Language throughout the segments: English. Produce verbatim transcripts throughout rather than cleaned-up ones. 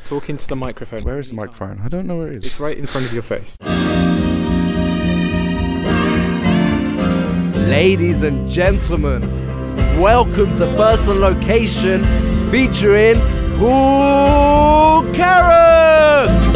Talk into the microphone. Where is the microphone? I don't know where it is. It's right in front of your face. Ladies and gentlemen, welcome to Personal Location featuring Paul Carrick!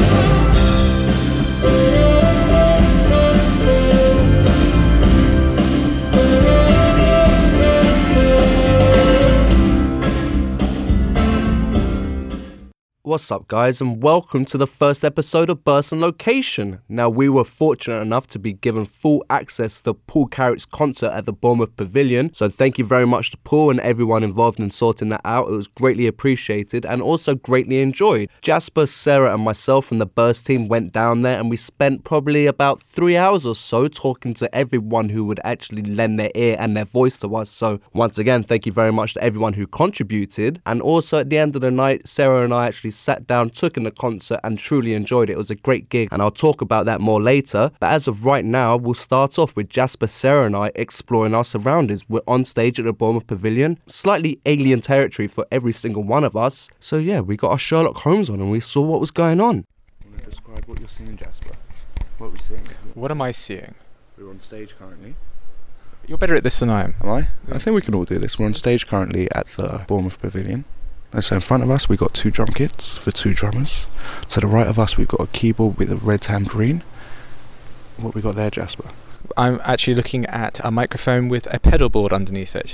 What's up, guys, and welcome to the first episode of Burst and Location. Now, we were fortunate enough to be given full access to Paul Carrick's concert at the Bournemouth Pavilion, so thank you very much to Paul and everyone involved in sorting that out. It was greatly appreciated and also greatly enjoyed. Jasper, Sarah and myself and the Burst team went down there and we spent probably about three hours or so talking to everyone who would actually lend their ear and their voice to us. So once again, thank you very much to everyone who contributed. And also at the end of the night, Sarah and I actually sat down, took in the concert and truly enjoyed it. It was a great gig and I'll talk about that more later. But as of right now, we'll start off with Jasper, Sarah and I exploring our surroundings. We're on stage at the Bournemouth Pavilion, slightly alien territory for every single one of us. So yeah, we got our Sherlock Holmes on and we saw what was going on. Want to describe what you're seeing, Jasper? What are we seeing? What am I seeing? We're on stage currently. You're better at this than I am. Am I? I think we can all do this. We're on stage currently at the Bournemouth Pavilion. And so in front of us we've got two drum kits for two drummers. To the right of us we've got a keyboard with a red tambourine. What we got there, Jasper? I'm actually looking at a microphone with a pedal board underneath it.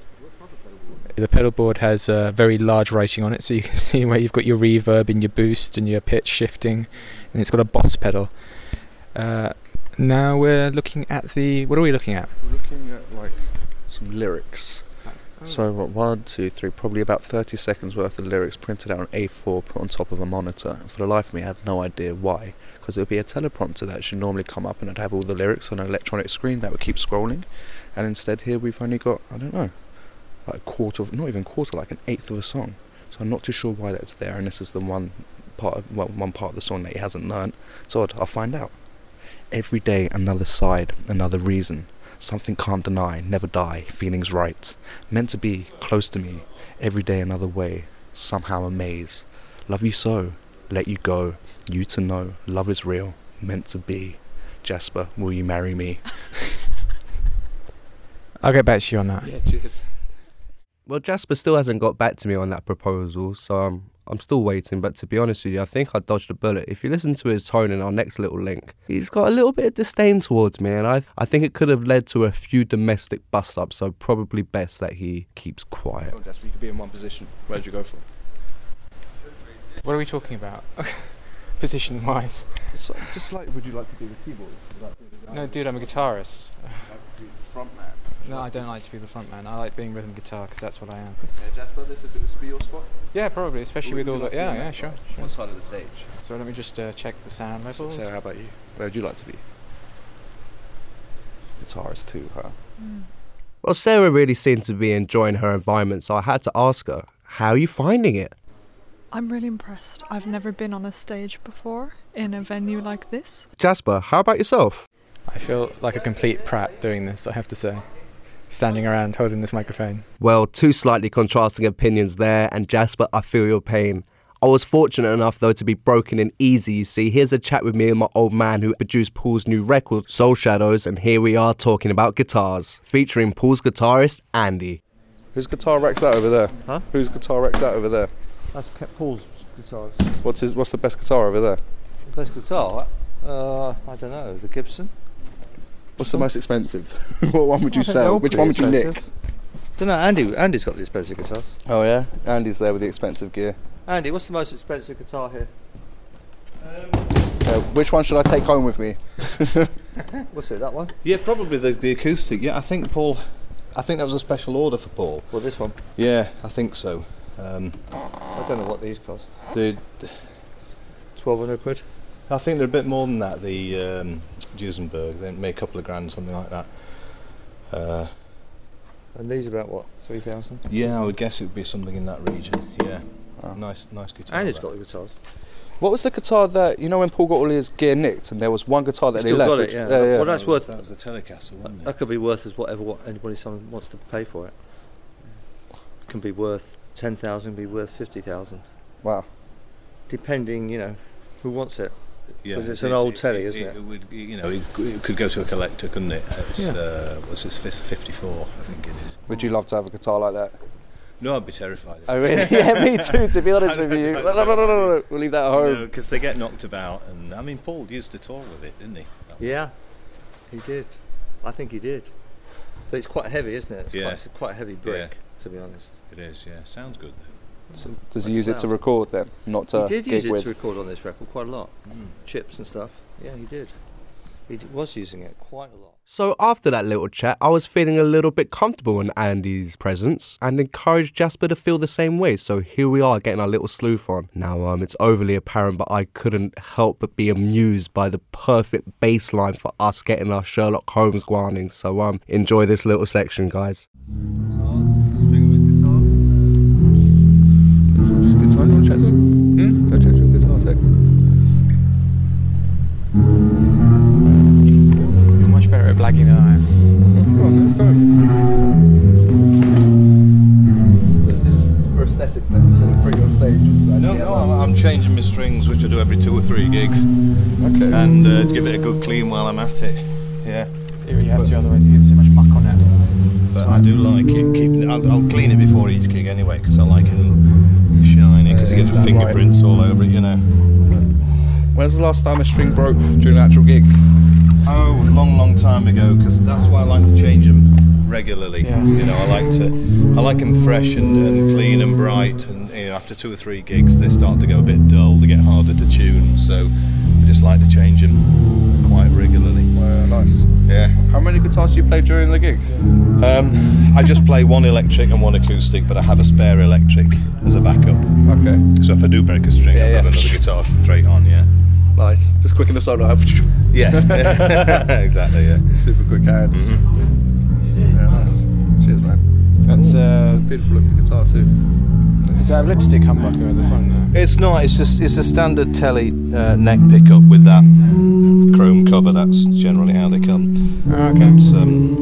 The pedal board has a very large writing on it, so you can see where you've got your reverb and your boost and your pitch shifting, and it's got a Boss pedal. Uh, now we're looking at the... What are we looking at? We're looking at like some lyrics. So what, one, two, three, probably about thirty seconds worth of lyrics printed out on A four, put on top of a monitor. And for the life of me, I have no idea why. Because it would be a teleprompter that should normally come up and I'd have all the lyrics on an electronic screen that would keep scrolling. And instead here we've only got, I don't know, like a quarter of, not even quarter, like an eighth of a song. So I'm not too sure why that's there, and this is the one part of, well, one part of the song that he hasn't learnt. So I'd, I'll find out. Every day another side, another reason. Something can't deny, never die, feelings right. Meant to be, close to me, every day another way, somehow a maze. Love you so, let you go, you to know, love is real, meant to be. Jasper, will you marry me? I'll get back to you on that. Yeah, cheers. Well, Jasper still hasn't got back to me on that proposal, so um, I'm still waiting, but to be honest with you, I think I dodged a bullet. If you listen to his tone in our next little link, he's got a little bit of disdain towards me, and I I think it could have led to a few domestic bust-ups, so probably best that he keeps quiet. Oh, Jasper, you could be in one position. Where'd you go for? What are we talking about? Position-wise? So, just like, would you like to be the keyboard? Like the No, dude, I'm a guitarist. like to be the front man? No, I don't like to be the front man. I like being rhythm guitar because that's what I am. Yeah, Jasper, this is this be your spot? Yeah, probably, especially with all the... Yeah, yeah, sure. sure. One side of the stage. So let me just uh, check the sound levels. Sarah, how about you? Where would you like to be? Guitarist too, huh? Mm. Well, Sarah really seemed to be enjoying her environment, so I had to ask her, how are you finding it? I'm really impressed. I've never been on a stage before in a venue like this. Jasper, how about yourself? I feel like a complete prat doing this, I have to say. Standing around holding this microphone. Well, two slightly contrasting opinions there, and Jasper, I feel your pain. I was fortunate enough, though, to be broken in easy, you see. Here's a chat with me and my old man who produced Paul's new record, Soul Shadows, and here we are talking about guitars, featuring Paul's guitarist, Andy. Whose guitar rack's that over there? Huh? Whose guitar rack's that over there? That's Paul's guitars. What's his? What's the best guitar over there? Best guitar? Uh, I don't know. The Gibson. What's the most expensive? What one would you I think they're sell? all Which pretty one would you nick? expensive. Don't know. Andy. Andy's got the expensive guitars. Oh yeah, Andy's there with the expensive gear. Andy, what's the most expensive guitar here? Uh, which one should I take home with me? What's it? That one? Yeah, probably the the acoustic. Yeah, I think Paul. I think that was a special order for Paul. Well, this one. Yeah, I think so. Um, I don't know what these cost. the Twelve hundred quid. I think they're a bit more than that. The um, Duesenberg, they make a couple of grand, something like that. Uh, And these about what? Three thousand. yeah, I would guess it would be something in that region. Yeah, Oh. nice, nice guitar. Andy's that. got the guitars. What was the guitar that, you know when Paul got all his gear nicked and there was one guitar that He's they still left? got it, which- yeah. yeah, yeah. Well, that's that was, worth- That was the Telecaster, wasn't it? That could be worth as whatever what anybody someone wants to pay for it. It can be worth ten thousand. Be worth fifty thousand. Wow. depending, you know, who wants it. Yeah, Because it's an old telly, isn't it? It would, you know, it, it could go to a collector, couldn't it? It's, Yeah. uh, what's this, fifty-four, I think it is. Would you love to have a guitar like that? No, I'd be terrified. Oh really? Yeah, me too. To be honest with you, No, no, no, no, no, no, no. We'll leave that at home. because they get knocked about, and I mean, Paul used to tour with it, didn't he? Yeah, he did. I think he did. But it's quite heavy, isn't it? It's Yeah. quite, it's quite a heavy brick, Yeah. to be honest. It is, yeah. Sounds good, though. So does he use it to record then, not to He did gig use it with? to record on this record quite a lot. Mm. Chips and stuff. Yeah, he did. He d- was using it quite a lot. So after that little chat, I was feeling a little bit comfortable in Andy's presence and encouraged Jasper to feel the same way. So here we are getting our little sleuth on. Now um, it's overly apparent, but I couldn't help but be amused by the perfect bass line for us getting our Sherlock Holmes grinding. So um, enjoy this little section, guys. Guitar, you want to check them? Hmm? Go check your guitar tech. You're much better at blagging than I am. Come on, let's go. Just for aesthetics then, so we bring it on stage. No, no, I'm, I'm changing my strings, which I do every two or three gigs, Okay. and uh, to give it a good clean while I'm at it. Yeah. You have to, otherwise you get so much muck on it. But I do like it. Keep, I'll, I'll clean it before each gig anyway, because I like it shiny, because you get the fingerprints all over it, you know. When's the last time a string broke during an actual gig? Oh, a long, long time ago, because that's why I like to change them regularly. Yeah. You know, I like to, I like them fresh and, and clean and bright, and you know, after two or three gigs, they start to go a bit dull. They get harder to tune, so I just like to change them quite regularly. Wow, nice. Yeah. How many guitars do you play during the gig? Um, I just play one electric and one acoustic, but I have a spare electric as a backup. Okay. So if I do break a string, Yeah, I've got yeah. another guitar straight on. Yeah. Nice. Just quick in the solo. Yeah. Exactly. Yeah. Super quick hands. Mm-hmm. Yeah, nice. Cheers, man. That's uh, Beautiful looking guitar too. is that a lipstick humbucker at the front there? It's not. It's just. It's a standard telly uh, neck pickup with that chrome cover. That's generally how they come. Oh, okay. It's, um,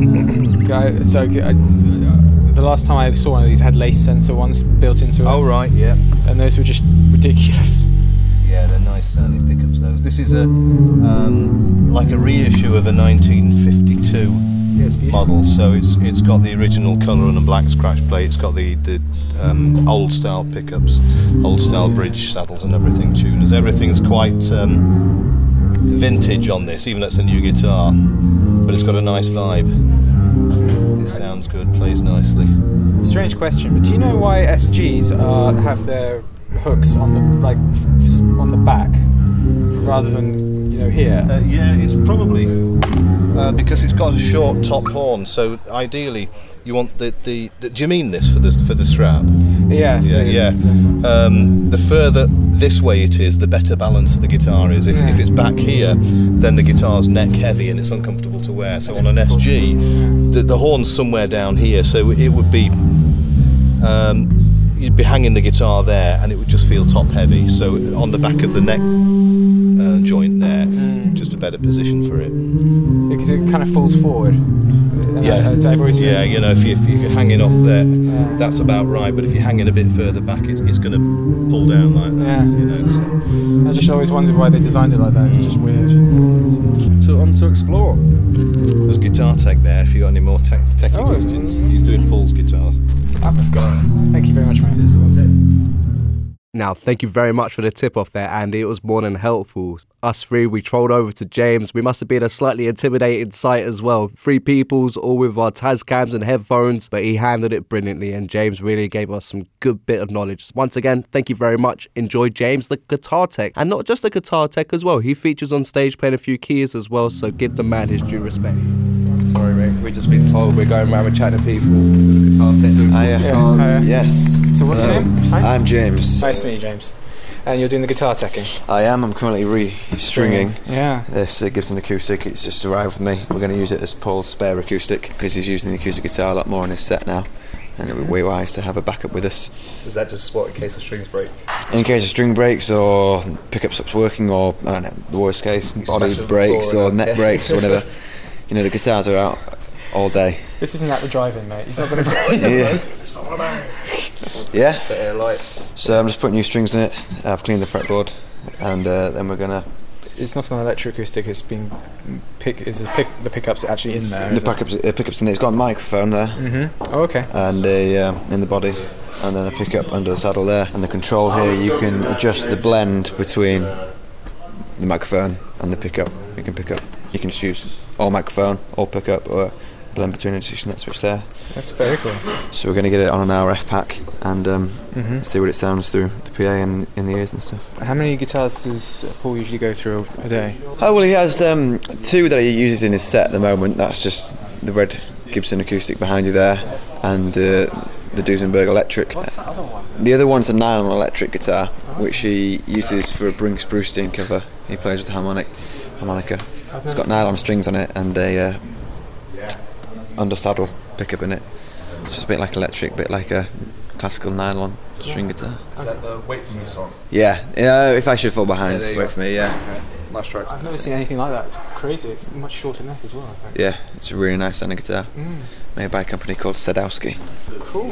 I, so I, the last time I saw one of these had lace sensor ones built into it, oh right. Yeah. and those were just ridiculous. Yeah, they're nice sounding pickups. Those. This is a um, like a reissue of a nineteen fifty-two. Yeah, it's beautiful. Model, so it's it's got the original colour on a black scratch plate. It's got the the um, old style pickups, old style bridge saddles and everything, tuners. Everything's quite um, vintage on this, even though it's a new guitar. But it's got a nice vibe. It sounds good, plays nicely. Strange question, but do you know why S Gs uh, have their hooks on the like f- on the back rather than you know here? Uh, yeah, it's probably uh, because it's got a short top horn. So ideally, you want the, the, the. Do you mean this for the for the strap? yeah, Yeah, the- yeah. Um, the further this way it is, the better balanced the guitar is. If, Yeah. if it's back here, then the guitar's neck heavy and it's uncomfortable to wear. So on an S G, the, the horn's somewhere down here, so it would be. Um, you'd be hanging the guitar there, and it would just feel top heavy. So on the back of the neck uh, joint there, Mm. just a better position for it. because it kind of falls forward. And Yeah. I, I've always Yeah, said- you know, if, you, if you're hanging off there, Yeah. that's about right. But if you're hanging a bit further back, it's, it's going to pull down like that. Yeah. You know, so. I just always wondered why they designed it like that. It's just weird. So on to explore. There's Guitar Tech there. If you got any more tech techie Oh. questions, he's doing Paul's guitar. I've got it. Thank you very much, mate. Now, thank you very much for the tip off there, Andy. It was more than helpful. Us three, we trolled over to James. We must have been a slightly intimidating sight as well. Three peoples, all with our Tascams and headphones, but he handled it brilliantly, and James really gave us some good bit of knowledge. Once again, thank you very much. Enjoy James, the guitar tech. And not just the guitar tech as well. He features on stage playing a few keys as well, so give the man his due respect. Sorry, mate. We've just been told we're going around with chatting to people. Guitar tech doing Hiya. guitars. Hiya. Yes. So what's your Hello. name? Hi. I'm James. Nice to meet you, James. And you're doing the guitar teching? I am. I'm currently re-stringing Yeah. this uh, Gibson acoustic. It's just arrived with me. We're going to use it as Paul's spare acoustic because he's using the acoustic guitar a lot more on his set now, and it would be wise to have a backup with us Is that just what in case the strings break? in case of string breaks or pickup stops working, or I don't know, the worst case, You body smash it breaks before or and- neck breaks or whatever. You know, the guitars are out all day. This isn't at the drive-in, mate. He's not going to break Yeah. Yeah. Set it alight. So I'm just putting new strings in it. I've cleaned the fretboard, and uh, then we're gonna. It's not an electroacoustic. It's been pick. Is the pick the pickups actually in there? The pickups, uh, pickups in there. It's got a microphone there. Mm-hmm. Oh, okay. And a um, in the body, and then a pickup under the saddle there. And the control here, you can adjust the blend between the microphone and the pickup. You can pick up. You can just use all microphone, all pickup, or blend between and just that switch there. That's very cool. So we're going to get it on an R F pack and um, mm-hmm. see what it sounds through the P A and in the ears and stuff. How many guitars does Paul usually go through a day? Oh well, he has um, two that he uses in his set at the moment. That's just the red Gibson acoustic behind you there, and uh, the Duesenberg electric. What's that other one? The other one's a nylon electric guitar, which he uses for a Brink Spruceteen cover. He plays with the harmonic harmonica. It's got nylon strings on it and a uh, under saddle pickup in it. It's just a bit like electric, bit like a classical nylon string guitar. Is that the Wait For Me song? Yeah, yeah. If I Should Fall Behind, Yeah, Wait go. For Me. Yeah, Okay. Nice track. I've never seen anything like that. It's crazy. It's much shorter neck as well, I think. yeah. It's a really nice sounding guitar, Mm. made by a company called Sadowski. Cool.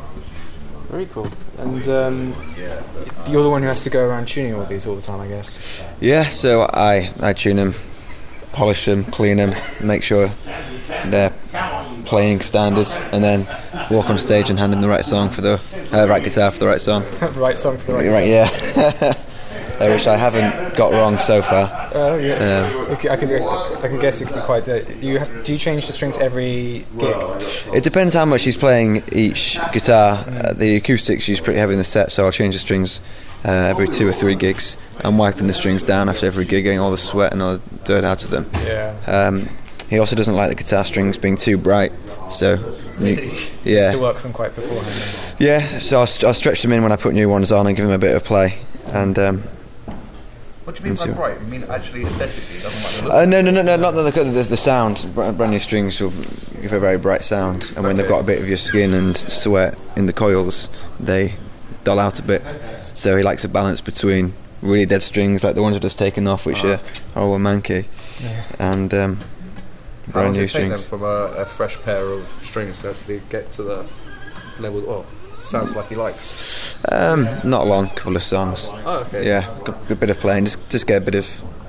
Very cool. And um, you're the one who has to go around tuning all these all the time, I guess. Yeah, so I I tune them, polish them, clean them, make sure they're playing standard, and then walk on stage and hand in the right song for the uh, right guitar for the right song. Right song for the right. Right, yeah. Uh, which I haven't got wrong so far. Oh yeah. Um, Okay, I can I can guess it could be quite. Uh, do you have do you change the strings every gig? It depends how much he's playing each guitar. Uh, the acoustics use pretty heavy in the set, so I'll change the strings uh, every two or three gigs. I'm wiping the strings down after every gig, getting all the sweat and all the dirt out of them. Yeah. Um, he also doesn't like the guitar strings being too bright, so you, yeah, To work them quite beforehand. yeah. So I'll, st- I'll stretch them in when I put new ones on and give them a bit of play. And um, What do you mean by Into- bright? You mean actually aesthetically? It doesn't like the look? uh, no, no, no, no, not the, the the sound. Br- Brand new strings will give a very bright sound, and when they've got a bit of your skin and sweat in the coils, they dull out a bit. So he likes a balance between really dead strings like the ones I've just taken off, which are all manky, Yeah. and um, How long brand does new it take them strings. from a, a fresh pair of strings to actually get to the level? Oh, sounds like he likes. Um, not long, couple of songs. Oh, okay. Yeah, a, a bit of playing, just just get a bit of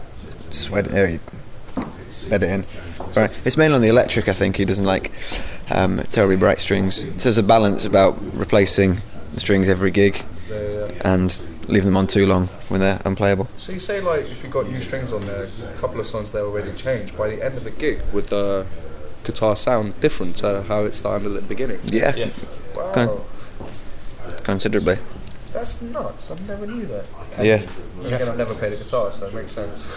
sweat, uh, bed it in. Right, it's mainly on the electric. I think he doesn't like um, terribly bright strings. So there's a balance about replacing the strings every gig The, and leaving them on too long when they're unplayable. so you say like if you got new strings on there, a couple of songs they already changed. By the end of the gig, would the guitar sound different to how it sounded at the beginning? Yeah, Yes. Wow, Con- considerably. that's nuts. I never knew that. Yeah. Then again, I've never played a guitar, so it makes sense.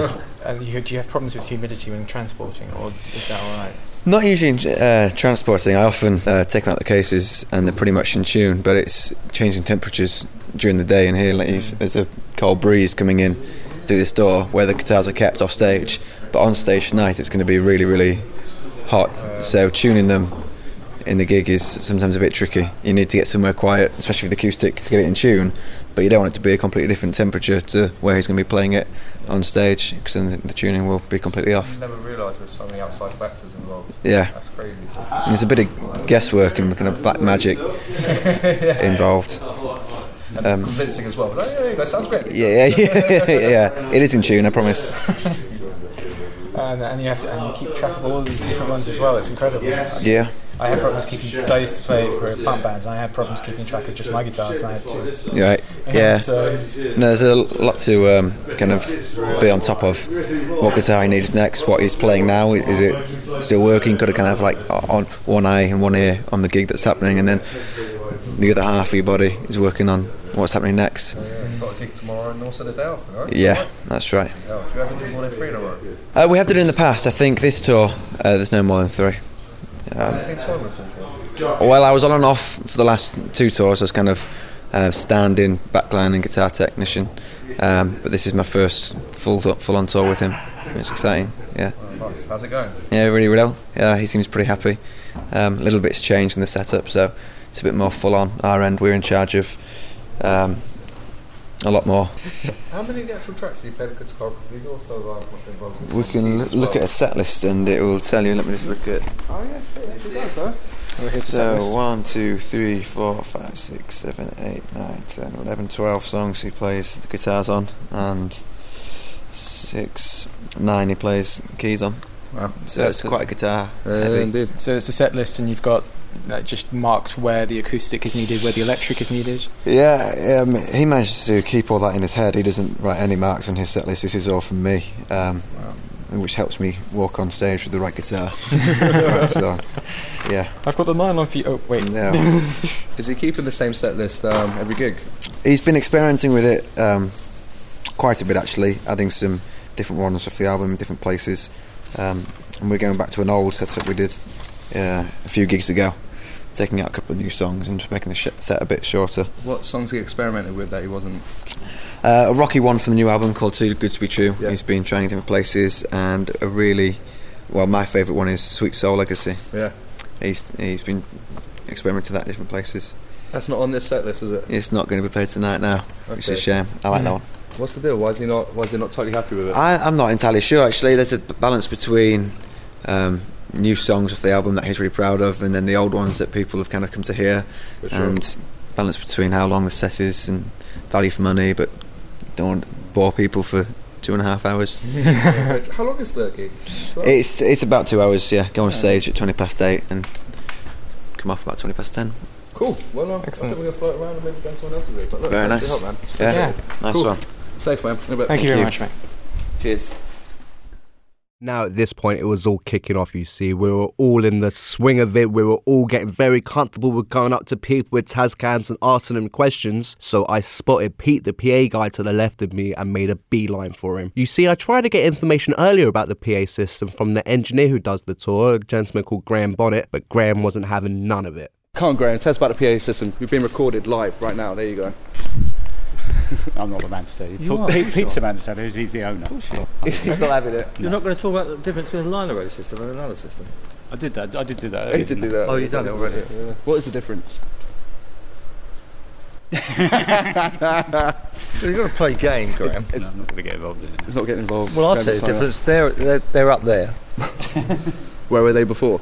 And you, do you have problems with humidity when transporting, or is that all right? Not usually in uh, transporting. I often uh, take them out the cases and they're pretty much in tune, but it's changing temperatures during the day, and here like, if there's a cold breeze coming in through this door where the guitars are kept off stage, but on stage tonight it's going to be really, really hot. So tuning them in the gig is sometimes a bit tricky. You need to get somewhere quiet, especially with the acoustic, to get it in tune, but you don't want it to be a completely different temperature to where he's going to be playing it on stage, because then the, the tuning will be completely off. I never realised there's so many outside factors involved. Yeah. That's crazy. There's a bit of guesswork and kind of black magic involved. And Um, convincing as well. Like, yeah, that sounds great. Yeah, yeah, yeah, yeah. It is in tune, I promise. And, and you have to and you keep track of all of these different ones as well. It's incredible. Yeah, I had problems keeping because I used to play for a punk band, and I had problems keeping track of just my guitars. And I had two. you're right. Yeah. So No, there's a lot to um, kind of be on top of. What guitar he needs next, what he's playing now. Is it still working? Could have kind of like on one eye and one ear on the gig that's happening, and then the other half of your body is working on what's happening next. So, yeah, you've got a gig tomorrow and also the day after, right? Yeah, that's right. Yeah. Do you ever do more than three in a row? Uh, we have done it in the past. I think this tour, uh, there's no more than three. How many touring with them for? Well, I was on and off for the last two tours as kind of uh, stand-in, backline and guitar technician. Um, but this is my first full full on tour with him. It's exciting. Yeah. Oh, nice. How's it going? Yeah, really well. Yeah, he seems pretty happy. Um, a little bit's changed in the setup, so it's a bit more full on our end. We're in charge of um, a lot more. How many of the actual tracks do you play the guitar? Because he's also like involved. We can l- look at a set list and it will tell you. Let me just look at. Oh yeah, it does, huh? Oh, here's the set So list. one, two, three, four, five, six, seven, eight, nine, ten, eleven, twelve songs he plays the guitars on, and six, nine he plays keys on. Wow. So it's quite a guitar Uh, heavy. indeed. So it's a set list, and you've got uh, just marked where the acoustic is needed, where the electric is needed. Yeah, um, he managed to keep all that in his head. He doesn't write any marks on his set list. This is all from me, um, which helps me walk on stage with the right guitar. Right, so, yeah. I've got the nylon for you. Oh, wait. Yeah. Is he keeping the same set list um, every gig? He's been experimenting with it um, quite a bit, actually, adding some different ones off the album in different places. Um, and we're going back to an old setup we did uh, a few gigs ago, taking out a couple of new songs and just making the sh- set a bit shorter. What songs he experimented with that he wasn't? Uh, a rocky one from the new album called Too Good to Be True. Yeah. He's been trying different places, and a really, well, my favourite one is Sweet Soul Legacy. Yeah. He's he's been experimenting with that different places. That's not on this set list, is it? It's not going to be played tonight now, which is a Okay. shame. I like that one. What's the deal? Why is he not? Why is he not totally happy with it? I, I'm not entirely sure, actually. There's a balance between um, new songs off the album that he's really proud of, and then the old ones that people have kind of come to hear, For sure. and balance between how long the set is and value for money, but don't want to bore people for two and a half hours. How long is the gig? It's it's about two hours, yeah. Go on stage at twenty past eight and come off about twenty past ten. Cool. Well, um, I Excellent. think we're going to float around and maybe go to someone else's gig. But look, Very thanks nice. for your help, man. It's Yeah, appreciated. nice Cool. one. Safe, man. In a bit. Thank you very you. much, mate. Cheers. Now at this point it was all kicking off, you see. We were all in the swing of it. We were all getting very comfortable with going up to people with Tascams and asking them questions. So I spotted Pete, the P A guy to the left of me, and made a beeline for him. You see, I tried to get information earlier about the P A system from the engineer who does the tour, a gentleman called Graham Bonnet, but Graham wasn't having none of it. Come on, Graham. Tell us about the P A system. We've been recorded live right now. There you go. I'm not the man to tell you. You Pete- are, Pete- sure. Pete's the man to tell you, he's the owner. He's, he's not having it. You're not going to talk about the difference between a line array system and another system? I did that. I did do that. He earlier, did do didn't that. Oh, you've done it already. Yeah. What is the difference? You've got to play game, Graham. I? No, I'm not going to get involved in it. It's not getting involved. Well, I'll Graham tell you the doesn't difference. They're, they're, they're up there. sign up. Where were they before?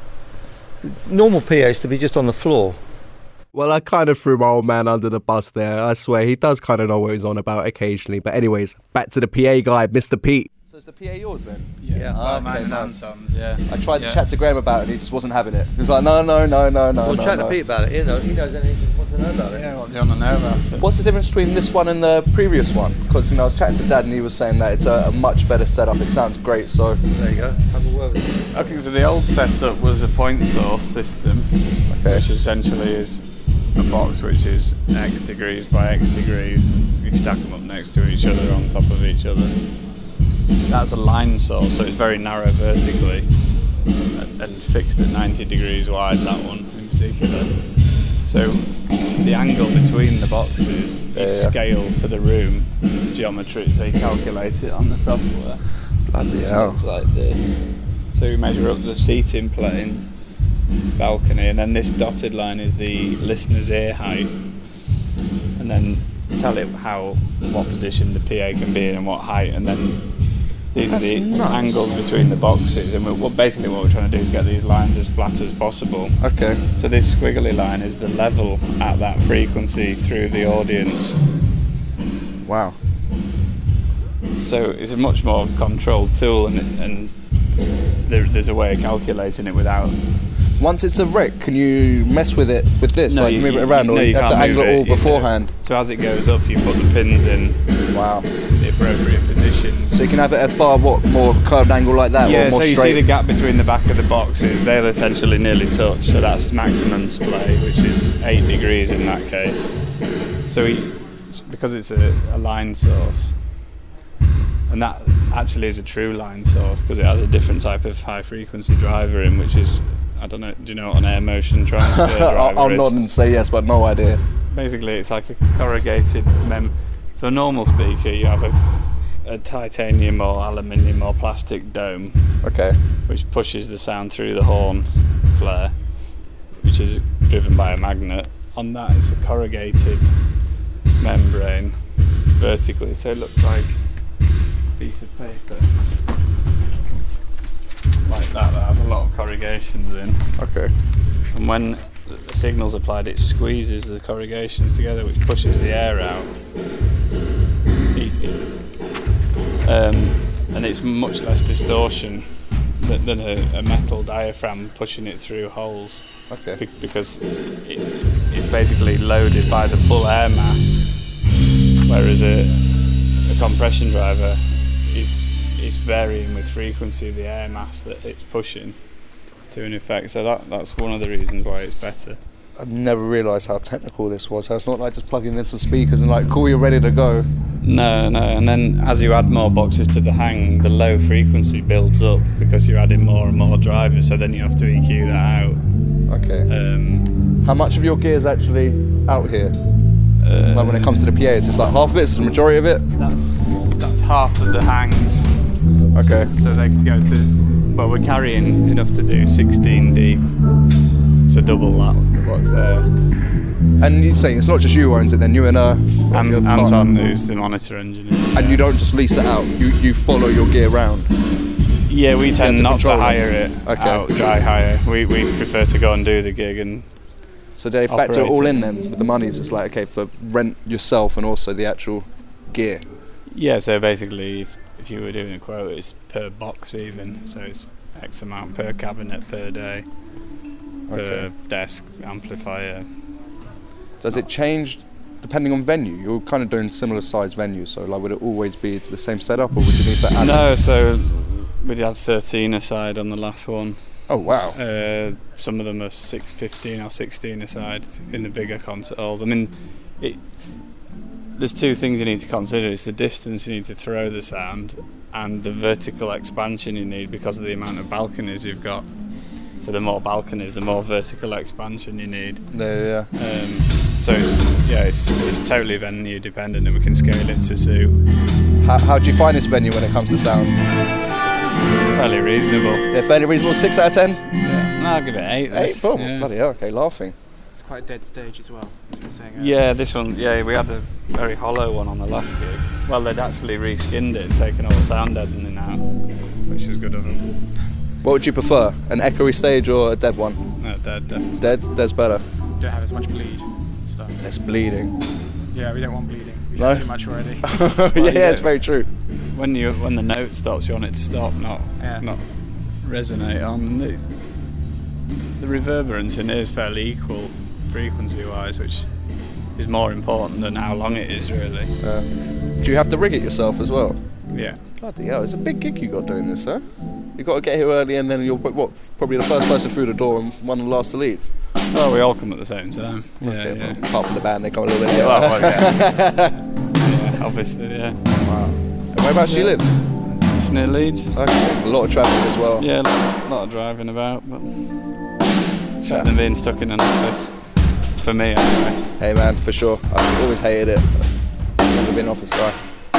Normal P As to be just on the floor. Well, I kind of threw my old man under the bus there. I swear, he does kind of know what he's on about occasionally. But anyways, back to the P A guy, Mister Pete. So is the P A yours then? Yeah. Ah, Oh, okay, man, nice. Anton's, yeah. I tried to Yeah. chat to Graham about it and he just wasn't having it. He was like, no, no, no, no, no, Well, no, chat no. to Pete about it. You know, he knows anything he wants to know about it. Yeah, what do you want to know about it? What's the difference between this one and the previous one? Because you know, I was chatting to Dad and he was saying that it's a, a much better setup. It sounds great. So There you go. Have a word with him. Okay, so the old setup was a point source system, Okay. which essentially is a box which is X degrees by X degrees. You stack them up next to each other on top of each other. That's a line source, so it's very narrow vertically and, and fixed at ninety degrees wide, that one in particular. So the angle between the boxes Yeah, is yeah. scaled to the room geometry, so you calculate it on the software. bloody It hell. looks like this. So we measure up the seating planes, balcony, and then this dotted line is the listener's ear height, and then tell it how, what position the P A can be in and what height, and then these That's are the nuts. angles between the boxes, and we're, well, basically what we're trying to do is get these lines as flat as possible. Okay. So this squiggly line is the level at that frequency through the audience. Wow. So it's a much more controlled tool, and, and there, there's a way of calculating it without. Once it's a wreck, can you mess with it with this? No, like you- move it you- around, no, or you you have to can't angle move it all it. It's a- beforehand? So as it goes up, you put the pins in Wow. the appropriate positions. So you can have it at far what more of a curved angle like that, Yeah, or more so you straight. see the gap between the back of the boxes, they'll essentially nearly touch, so that's maximum splay, which is eight degrees in that case. So we, because it's a, a line source, and that actually is a true line source because it has a different type of high frequency driver in, which is, I don't know, do you know what an air motion transfer driver I'll, I'll is? nod and say yes, but no idea. Basically, it's like a corrugated mem. So a normal speaker, you have a, a titanium or aluminium or plastic dome, Okay. which pushes the sound through the horn flare, which is driven by a magnet. On that, it's a corrugated membrane vertically, so it looks like a piece of paper. Like that, that has a lot of corrugations in. Okay. And when the signal's applied, it squeezes the corrugations together, which pushes the air out. Um, and it's much less distortion than, than a, a metal diaphragm pushing it through holes. Okay. Be- because it, it's basically loaded by the full air mass, whereas a, a compression driver is is varying with frequency of the air mass that it's pushing to an effect. So that that's one of the reasons why it's better. I never realised how technical this was. So it's not like just plugging in some speakers and like, cool, you're ready to go. No, no, and then as you add more boxes to the hang, the low frequency builds up because you're adding more and more drivers, so then you have to E Q that out. Okay. Um, How much of your gear is actually out here? Uh, Like when it comes to the P A, is this like half of it? Is this the majority of it? That's that's half of the hangs. Okay. So, so they can go to, well, we're carrying enough to do sixteen deep, so double that what's there. And you're saying it's not just who owns it then, you and uh, Am- your partner. Anton, who's the monitor engineer. And you don't just lease it out, you you follow your gear around. Yeah, we tend to not to control it. hire it Okay. out, dry hire. We we prefer to go and do the gig and. So they factor it Operate all it. in then with the monies. It's like, okay, for rent yourself and also the actual gear. Yeah, so basically, if, if you were doing a quote, it's per box even, so it's X amount per cabinet per day, per Okay. desk amplifier. Does it change depending on venue? You're kind of doing similar size venues, so like would it always be the same setup, or would you need to add? No, so we had thirteen aside on the last one. Oh wow. Uh, some of them are six, fifteen or sixteen aside in the bigger concert halls. I mean, it, there's two things you need to consider. It's the distance you need to throw the sound and the vertical expansion you need because of the amount of balconies you've got. So the more balconies, the more vertical expansion you need. Yeah, yeah. Um, so it's, yeah, it's, it's totally venue dependent, and we can scale it to suit. How, how do you find this venue when it comes to sound? It's fairly reasonable. Yeah, fairly reasonable. Six out of ten. Yeah. No, I'll give it eight. Eight. this, Boom. yeah. Bloody hell. Okay, laughing. It's quite a dead stage as well, as you were saying earlier. Yeah, this one, yeah, we had a very hollow one on the last gig. Well, they'd actually reskinned it and taken all the sound deadening out, which was good of them. What would you prefer, an echoey stage or a dead one? No, dead, dead. Dead. Dead's better. Don't have as much bleed and stuff. Less bleeding. Yeah, we don't want bleeding. We've No? had too much already. yeah, Well, yeah. it's very true. When you when the note stops, you want it to stop, not Yeah. not resonate on. The, the reverberance in it is fairly equal frequency-wise, which is more important than how long it is, really. Uh, do you have to rig it yourself as well? Yeah. Bloody hell, it's a big gig you got doing this, huh? You got to get here early, and then you're what? Probably the first person through the door and one of the last to leave. Well, we all come at the same time. Yeah, Okay, yeah. well, apart from the band, they come a little bit later. Well, well, yeah. Yeah, obviously, yeah. Wow. And whereabouts do you live? It's near Leeds. Okay, a lot of traffic as well. Yeah, a lot, lot of driving about, but better than being stuck in an office. For me, anyway. Hey man, for sure. I've always hated it. I've never been an office guy.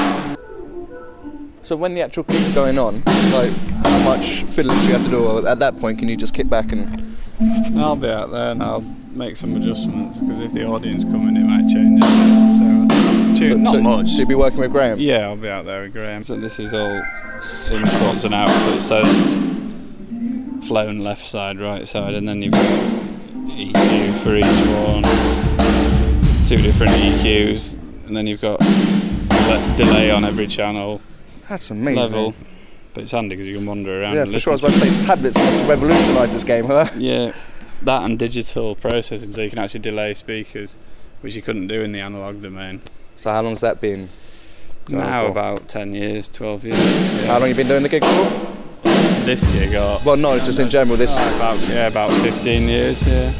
So when the actual gig's going on, like how much fiddling do you have to do? Or at that point, can you just kick back and? I'll be out there and I'll make some adjustments because if the audience come in, it might change it. So, tune, so, not so, much. So you'll be working with Graham. Yeah, I'll be out there with Graham. So this is all inputs and outputs. So it's flown left side, right side, and then you've got E Q for each one, two different E Qs, and then you've got le- delay on every channel. That's amazing. Level. But it's handy because you can wander around. Yeah, and for sure. I listen was about to to say, tablets must have revolutionised this game, huh? Yeah, that and digital processing, so you can actually delay speakers, which you couldn't do in the analog domain. So how long's that been? Now for? about ten years, twelve years. Yeah. How long you been doing the gig for? This gig or Well, no, just in general. This. oh, about yeah, about fifteen years. Yeah.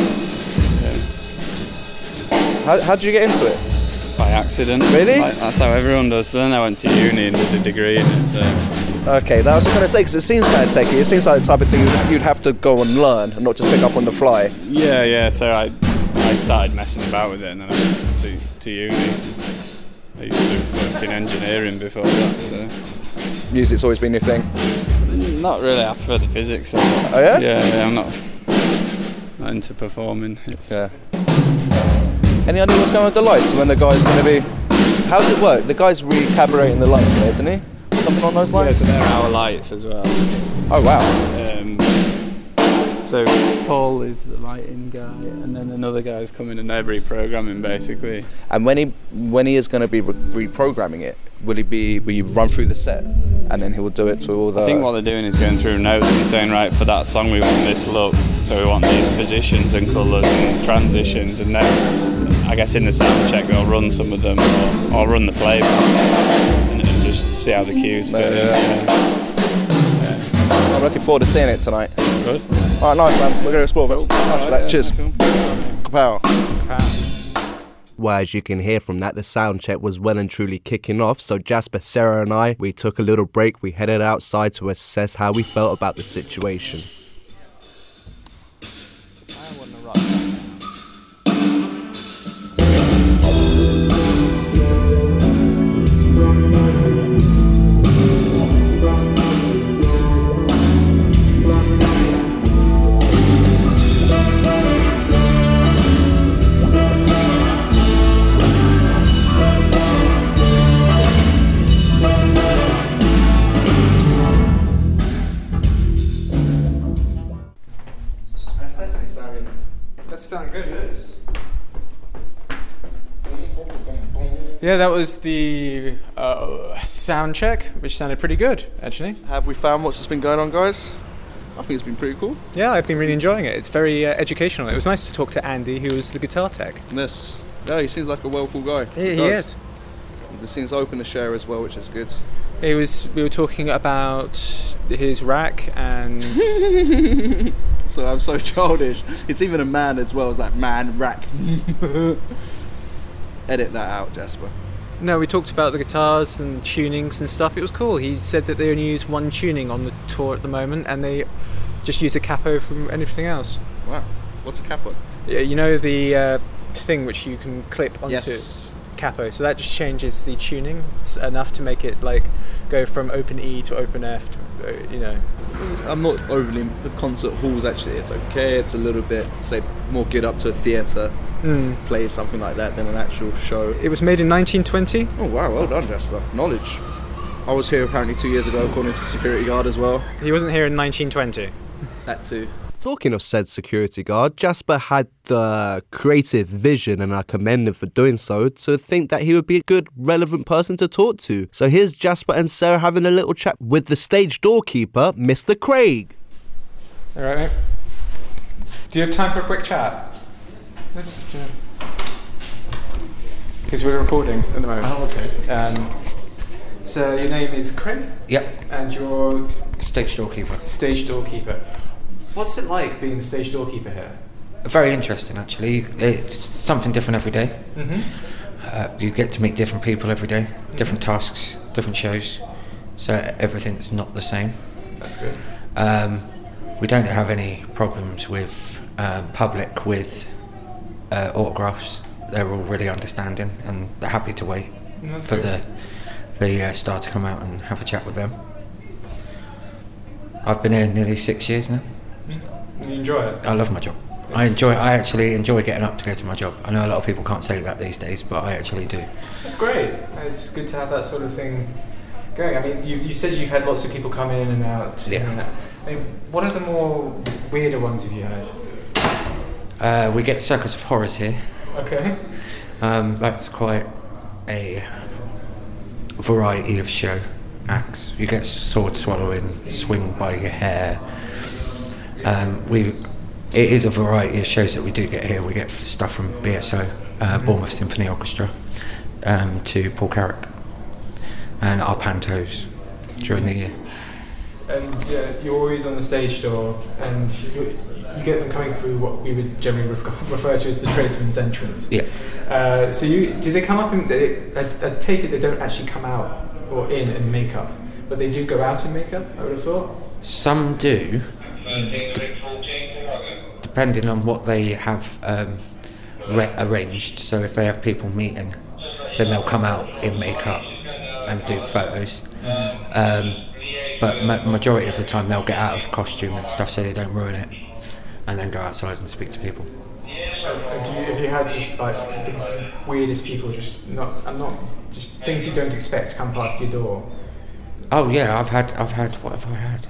yeah. How how did you get into it? By accident. Really? Like, that's how everyone does. Then I went to uni and did a degree in it. So. Okay, that was going to say because it seems kind of techy. It seems like the type of thing you'd, you'd have to go and learn and not just pick up on the fly. Yeah, yeah. So I I started messing about with it, and then I went to to uni. I used to work in engineering before that. So. Music's always been your thing. Not really. I prefer the physics. So. Oh yeah? Yeah, yeah. I'm not not into performing. It's Yeah. Any idea what's going on with the lights? When the guy's going to be How's it work? The guy's recalibrating the lights there, isn't he? Something on those Yeah, lights? so they're our lights as well. Oh, wow. Um, so Paul is the lighting guy, and then another guy's coming and they're reprogramming basically. And when he when he is going to be re- reprogramming it, will he be? Will you run through the set, and then he will do it to all the? I think what they're doing is going through notes and saying, right, for that song we want this look, so we want these positions and colours and transitions, and then I guess in the sound check they'll run some of them, or, or run the playback and, and just see how the cues fit. Yeah. in. Yeah. I'm looking forward to seeing it tonight. Good. All right, nice man. We're going to explore. Cool. Nice for that. Yeah, Cheers. cool. Kapow. Well, as you can hear from that, the sound check was well and truly kicking off. So Jasper, Sarah and I, we took a little break. We headed outside to assess how we felt about the situation. Yeah, that was the uh, sound check, which sounded pretty good, actually. Have we found what's just been going on, guys? I think it's been pretty cool. Yeah, I've been really enjoying it. It's very uh, educational. It was nice to talk to Andy, who was the guitar tech. Yes. No, he seems like a well cool guy. He, he is. He seems open to share as well, which is good. It was. We were talking about his rack and. So I'm so childish. It's even a man as well as that man rack. Edit that out, Jasper. No, we talked about the guitars and tunings and stuff. It was cool. He said that they only use one tuning on the tour at the moment, and they just use a capo from anything else. Wow. What's a capo? Yeah, you know the uh, thing which you can clip onto. Yes. Capo, so that just changes the tuning. It's enough to make it like go from open E to open F to, uh, you know. I'm not overly the concert halls actually. It's okay. It's a little bit say more geared up to a theatre mm. play something like that than an actual show. It was made in nineteen twenty. Oh wow, well done, Jasper. Knowledge. I was here apparently two years ago, according to security guard as well. He wasn't here in nineteen twenty. That too. Talking of said security guard, Jasper had the creative vision, and I commend him for doing so, to think that he would be a good, relevant person to talk to. So here's Jasper and Sarah having a little chat with the stage doorkeeper, Mister Craig. All right, mate. Do you have time for a quick chat? Because we're recording at the moment. Oh, okay. Um, so your name is Craig? Yep. And you're... Stage doorkeeper. Stage doorkeeper. What's it like being the stage doorkeeper here? Very interesting, actually. It's something different every day. Mm-hmm. Uh, you get to meet different people every day, different tasks, different shows. So everything's not the same. That's good. Um, we don't have any problems with um, public with uh, autographs. They're all really understanding and they're happy to wait That's for good. the the uh, star to come out and have a chat with them. I've been here nearly six years now. You enjoy it? I love my job. It's I enjoy. I actually enjoy getting up to go to my job. I know a lot of people can't say that these days, but I actually do. That's great. It's good to have that sort of thing going. I mean, you, you said you've had lots of people come in and out. Yeah. And out. I mean, what are the more weirder ones have you had? Uh, we get Circus of Horrors here. Okay. Um, that's quite a variety of show acts. You get sword swallowing, swing by your hair. Um, we, it is a variety of shows that we do get here. We get stuff from B S O, uh, Bournemouth Symphony Orchestra, um, to Paul Carrick, and our pantos during the year. And uh, you're always on the stage door, and you, you get them coming through what we would generally refer to as the tradesman's entrance. Yeah. Uh, so you do they come up and they, I, I take it they don't actually come out or in in makeup, but they do go out in makeup, I would have thought. Some do, de- depending on what they have um, re- arranged. So if they have people meeting, then they'll come out in makeup and do photos. Um, but ma- majority of the time they'll get out of costume and stuff so they don't ruin it, and then go outside and speak to people. Uh, do you, have you had just like the weirdest people? Just not, I'm not Just things you don't expect come past your door. Oh yeah, I've had, I've had, what have I had?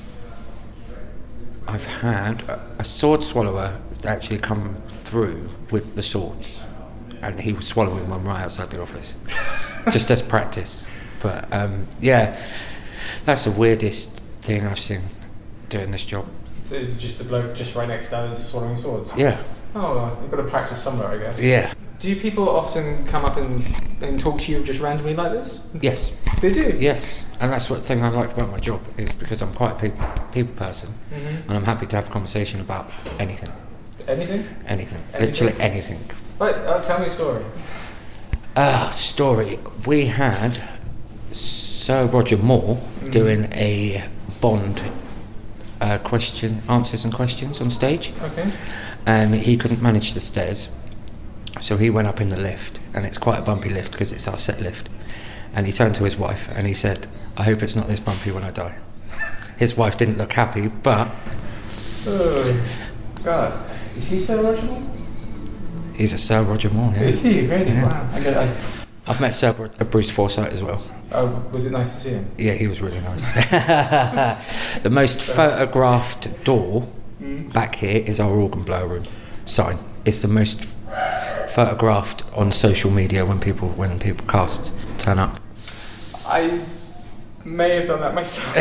I've had a, a sword swallower actually come through with the swords, and he was swallowing one right outside the office, just as practice. But um, yeah, that's the weirdest thing I've seen doing this job. So just the bloke just right next to us swallowing swords? Yeah. Oh, well, you've got to practice somewhere, I guess. Yeah. Do people often come up and, and talk to you just randomly like this? Yes. They do? Yes, and that's what thing I like about my job, is because I'm quite a people, people person, mm-hmm. and I'm happy to have a conversation about anything. Anything? Anything. anything? Literally anything. Right, uh, tell me a story. Ah, uh, story. We had Sir Roger Moore mm-hmm. doing a Bond uh, question, answers and questions on stage. Okay. And he couldn't manage the stairs, so he went up in the lift, and it's quite a bumpy lift because it's our set lift. And he turned to his wife and he said, "I hope it's not this bumpy when I die." His wife didn't look happy, but... Oh, God. Is he Sir Roger Moore? He's a Sir Roger Moore, yeah. Is he? Really? Yeah. Wow. I get, I... I've met Sir Bru- Bruce Forsyth as well. Oh, was it nice to see him? Yeah, he was really nice. The most so. photographed door mm. back here is our organ blower room sign. It's the most photographed on social media when people when people cast turn up. I may have done that myself.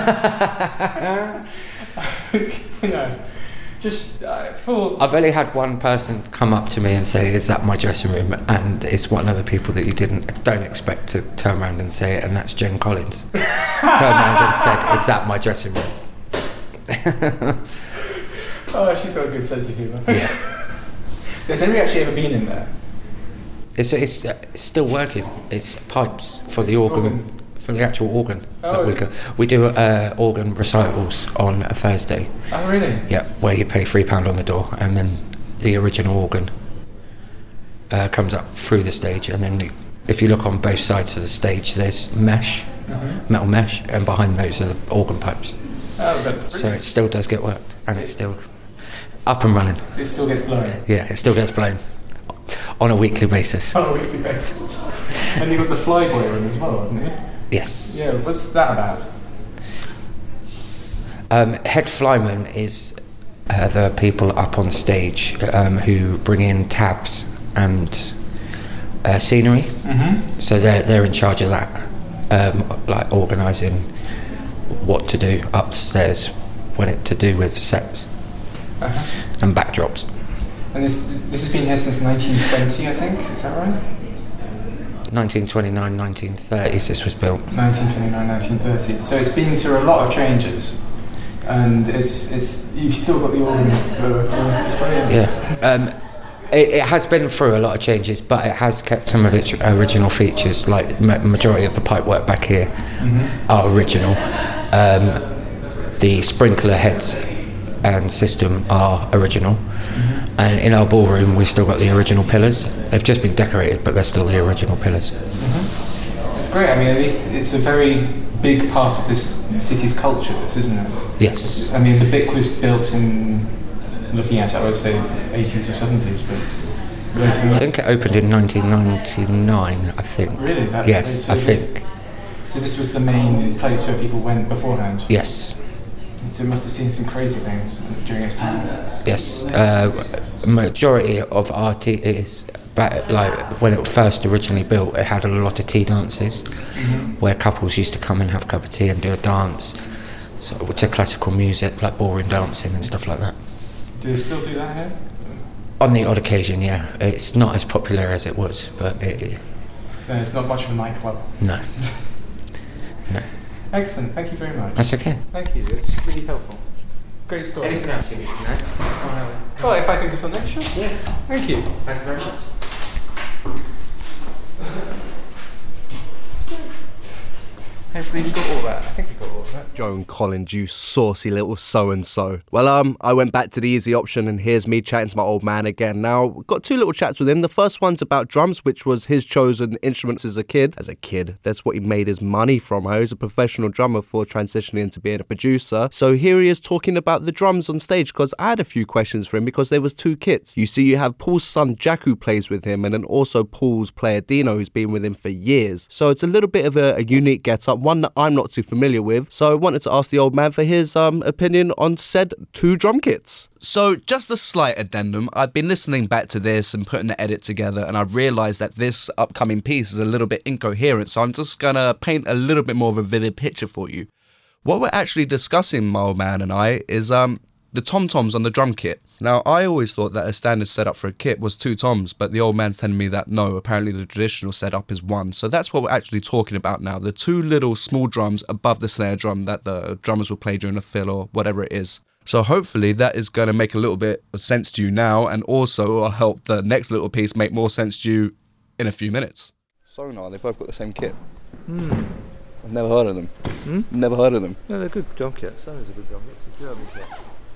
You know, just uh, full. I've only had one person come up to me and say, "Is that my dressing room?" And it's one of the people that you didn't don't expect to turn around and say it, and that's Jen Collins. Turned around and said, "Is that my dressing room?" Oh, she's got a good sense of humour. Yeah. Has anybody actually ever been in there? It's it's, uh, it's still working. It's pipes for the it's organ, organ, for the actual organ. Oh, that we really? go. We do uh, organ recitals on a Thursday. Oh, really? Yeah, where you pay three pound on the door, and then the original organ uh, comes up through the stage, and then you, if you look on both sides of the stage, there's mesh, mm-hmm. metal mesh, and behind those are the organ pipes. Oh, that's pretty. So it still does get worked, and it's still up and running. It still gets blown. Yeah, it still gets blown on a weekly basis. On a weekly basis. And you've got the flyboy room as well, haven't you? Yes. Yeah, what's that about? Um, head flyman is uh, the people up on stage um, who bring in tabs and uh, scenery. Mm-hmm. So they're they're in charge of that, um, like organising what to do upstairs when it to do with sets uh-huh. and backdrops. And this this has been here since nineteen twenty, I think. Is that right? nineteen twenty-nine, nineteen thirties this was built. nineteen twenty-nine, nineteen thirty. So it's been through a lot of changes, and it's it's you've still got the organ. It's brilliant. Yeah, um, it, it has been through a lot of changes, but it has kept some of its original features. Like ma- majority of the pipework back here mm-hmm. are original. Um, the sprinkler heads and system are original. Mm-hmm. And in our ballroom, we've still got the original pillars. They've just been decorated, but they're still the original pillars. Mm-hmm. It's great. I mean, at least it's a very big part of this city's culture, this, isn't it? Yes. I mean, the B I C was built in, looking at it, I would say eighties or seventies, but... I think it opened in nineteen ninety-nine, I think. Really? That yes, so I think. So this was the main place where people went beforehand? Yes. So it must have seen some crazy things during its time. Yes, uh, majority of R T is back, like when it was first originally built. It had a lot of tea dances, mm-hmm. where couples used to come and have a cup of tea and do a dance, so to classical music like ballroom dancing and stuff like that. Do they still do that here? On the odd occasion, yeah. It's not as popular as it was, but it. it no, it's not much of a nightclub. No. No. Excellent, thank you very much. That's okay. Thank you, it's really helpful. Great story. Anything else you need to know? Well, if I think of something, sure. Yeah. Thank you. Thank you very much. Hopefully we got all that. I think we got all that. Joan Collins, you saucy little so-and-so. Well, um, I went back to the easy option, and here's me chatting to my old man again. Now, got two little chats with him. The first one's about drums, which was his chosen instruments as a kid. As a kid, that's what he made his money from. He was a professional drummer before transitioning into being a producer. So here he is talking about the drums on stage, because I had a few questions for him, because there was two kits. You see, you have Paul's son, Jack, who plays with him, and then also Paul's player, Dino, who's been with him for years. So it's a little bit of a, a unique get-up, one that I'm not too familiar with. So I wanted to ask the old man for his um, opinion on said two drum kits. So just a slight addendum. I've been listening back to this and putting the edit together, and I've realised that this upcoming piece is a little bit incoherent, so I'm just going to paint a little bit more of a vivid picture for you. What we're actually discussing, my old man and I, is um the tom-toms on the drum kit. Now, I always thought that a standard setup for a kit was two toms, but the old man's telling me that no, apparently the traditional setup is one. So that's what we're actually talking about now, the two little small drums above the snare drum that the drummers will play during a fill or whatever it is. So hopefully that is going to make a little bit of sense to you now, and also will help the next little piece make more sense to you in a few minutes. Sonar, they both got the same kit. Hmm. I've never heard of them. Hmm? Never heard of them. No, they're good drum kits. Sonar's a good drum kit. It's a German kit.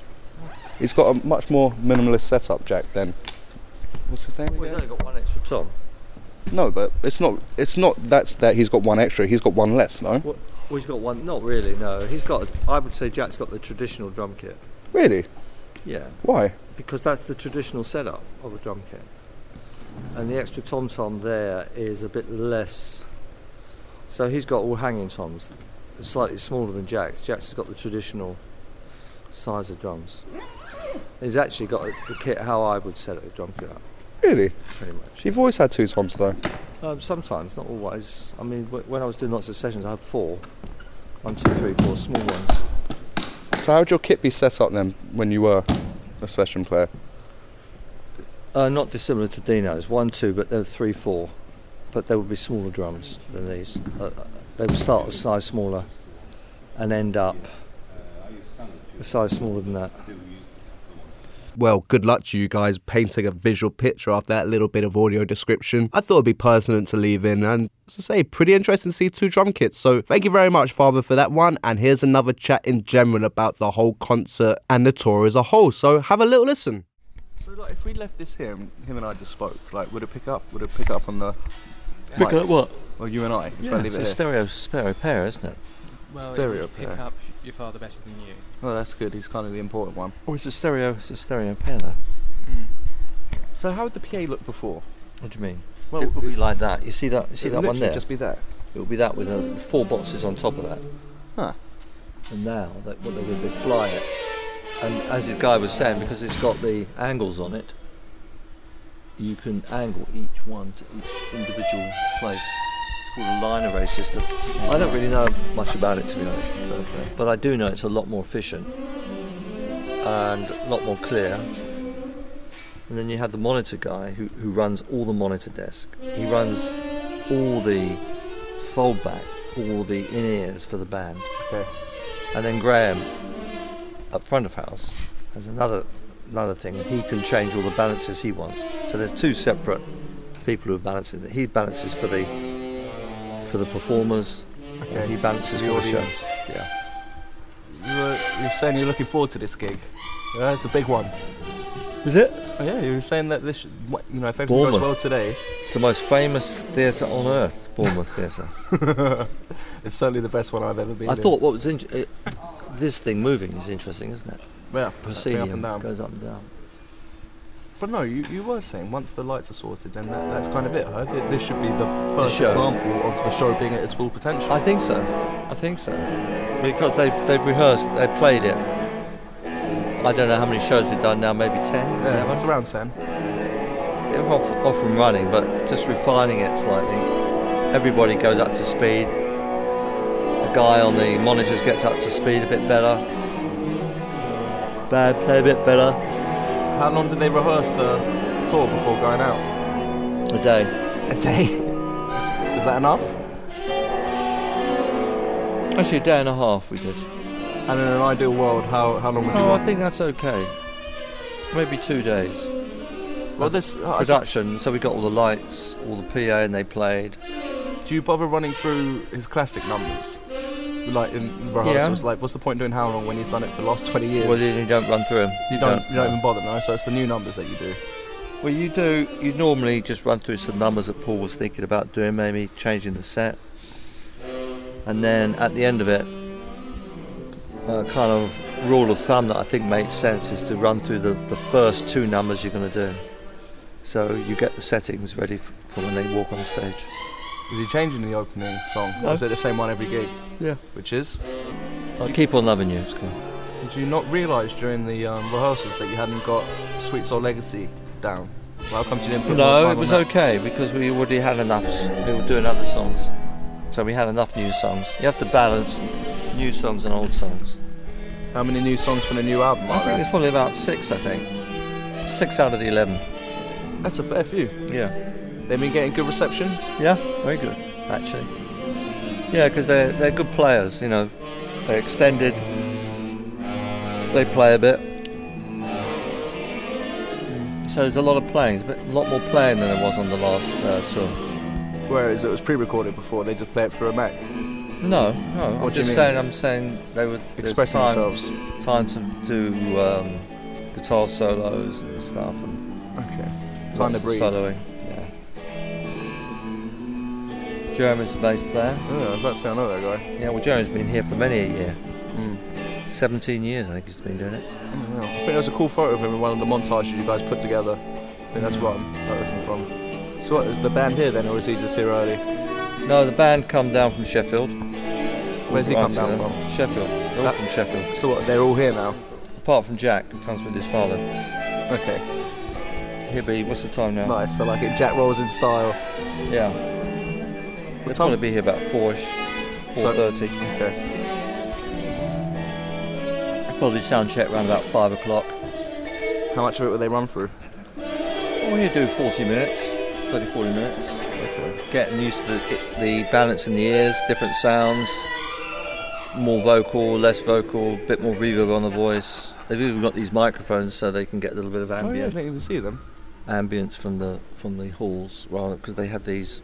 He's got a much more minimalist setup, Jack, then. What's his name Well, he's again? only got one extra tom. No, but it's not, it's not that's that he's got one extra, he's got one less, no? What? Well, he's got one. Not really, no. He's got, I would say Jack's got the traditional drum kit. Really? Yeah. Why? Because that's the traditional setup of a drum kit. And the extra tom-tom there is a bit less. So he's got all hanging toms, slightly smaller than Jack's. Jack's has got the traditional size of drums. He's actually got the kit how I would set a drum kit up. Really? Pretty much. You've always had two toms though? Um, sometimes, not always. I mean, w- when I was doing lots of sessions, I had four. One, two, three, four small ones. So how would your kit be set up then when you were a session player? Uh, not dissimilar to Dino's. One, two, but they're three, four. But they would be smaller drums than these. Uh, they would start a size smaller and end up a size smaller than that. Well, good luck to you guys painting a visual picture after that little bit of audio description. I thought it'd be pertinent to leave in, and as I say, pretty interesting to see two drum kits. So thank you very much, Father, for that one. And here's another chat in general about the whole concert and the tour as a whole. So have a little listen. So, like, if we left this here, and him and I just spoke, like, would it pick up? Would it pick up on the Pick up what? Or you and I? If Yeah, I leave it's it a here? stereo, stereo pair, isn't it? Well, Stereo it would pick pair. up your father better than you. Oh, that's good. He's kind of the important one. Oh, it's a stereo. It's a stereo pair, though. So how would the P A look before? What do you mean? Well, Well, it would be like that. You see that? You see It that would one literally there? just be that. It will be that with uh, four boxes on top of that. Huh. And now, that, what they do is they fly it. And as this guy was saying, because it's got the angles on it, you can angle each one to each individual place. It's called a line array system. I don't really know much about it, to be honest. But, but I do know it's a lot more efficient and a lot more clear. And then you have the monitor guy who, who runs all the monitor desk. He runs all the fold back, all the in-ears for the band. Okay. And then Graham, up front of house, has another another thing. He can change all the balances he wants. So there's two separate people who are balancing it. He balances for the for the performers. Okay. And he balances The for the audience. shows. Yeah. You were, you were saying you're looking forward to this gig. Yeah, it's a big one. Is it? Oh, yeah, you were saying that this, should- what- you know, if everything goes Bournemouth. well today, It's the most famous theatre on earth, Bournemouth Theatre. it's certainly the best one I've ever been I in. thought what was in, it, this thing moving is interesting, isn't it? Yeah, up and Proscenium down. goes up and down. But no, you, you were saying once the lights are sorted, then that, that's kind of it, huh? Th- This should be the first show. example of the show being at its full potential. I think so. I think so. Because they they've rehearsed, they played it. I don't know how many shows we've done now, maybe ten? Yeah, eleven? it's around ten. They're off, off and running, but just refining it slightly. Everybody goes up to speed. The guy on the monitors gets up to speed a bit better. Bad play a bit better. How long did they rehearse the tour before going out? A day. A day? Is that enough? Actually, a day and a half we did. And in an ideal world, how, how long would you No, I want? think that's okay. Maybe two days. Well, this uh, Production, so we got all the lights, all the P A, and they played. do you bother running through his classic numbers? like in rehearsals? Yeah. Like, what's the point doing How Long when he's done it for the last twenty years? Well, then you don't run through them. You, you don't. don't you don't no. even bother, no. So it's the new numbers that you do. Well, you do. You normally just run through some numbers that Paul was thinking about doing, maybe changing the set, and then at the end of it, a kind of rule of thumb that I think makes sense is to run through the, the first two numbers you're going to do, so you get the settings ready f- for when they walk on stage. Is he changing the opening song, no. or is it the same one every gig? Yeah. Which is? I'll Keep On Loving You. It's cool. Did you not realise during the um, rehearsals that you hadn't got Sweet Soul Legacy down? Well, how come you didn't put more time No, it was on that? okay because we already had enough. We were doing other songs, so we had enough new songs. You have to balance new songs and old songs. How many new songs from the new album? I think there's probably about six. I think six out of the eleven. That's a fair few. Yeah. They've been getting good receptions? Yeah, very good, actually. Yeah, because they're, they're good players, you know. They extended, they play a bit. So there's a lot of playing, there's a, bit, a lot more playing than there was on the last uh, tour. Whereas it was pre-recorded before, they just play it through a Mac? No, no, what I'm just saying, I'm saying they were expressing time, themselves. Time to do um, guitar solos and stuff. And okay. Time to breathe. Soloing. Jeremy's the bass player. Yeah, I was about to say I know that guy. Yeah, well, Jeremy's been here for many a year. Mm. seventeen years, I think he's been doing it. Oh, yeah. I think there's a cool photo of him in one of the montages you guys put together. I think that's what I'm noticing from. So what, is the band here then, or is he just here early? No, the band come down from Sheffield. Where's he come down from? Sheffield. They're all that, from Sheffield. So what, they're all here now? Apart from Jack, who comes with his father. Okay. He'll be, what's the time now? Nice, I like it. Jack rolls in style. Yeah. They'll probably be here about four-ish, four thirty. Okay. Probably sound check around about five o'clock. How much of it will they run through? Well, you do forty minutes, thirty, forty minutes. Okay. Getting used to the, the balance in the ears, different sounds, more vocal, less vocal, a bit more reverb on the voice. They've even got these microphones so they can get a little bit of ambient. Oh yeah, I didn't even see them. Ambience from the from the halls, rather, because they had these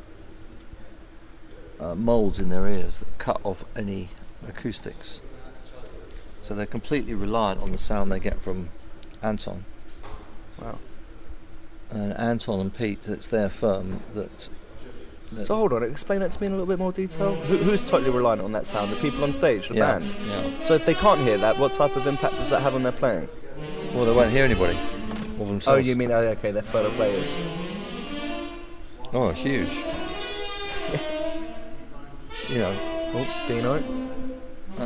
uh, moulds in their ears that cut off any acoustics. So they're completely reliant on the sound they get from Anton. Wow. And Anton and Pete, it's their firm that, that... So hold on, explain that to me in a little bit more detail. Who, who's totally reliant on that sound? The people on stage, the yeah, band? Yeah. So if they can't hear that, what type of impact does that have on their playing? Well, they won't hear anybody of themselves. Oh, you mean, oh, okay, they're fellow players. Oh, huge. You know. Oh, Dino. Uh,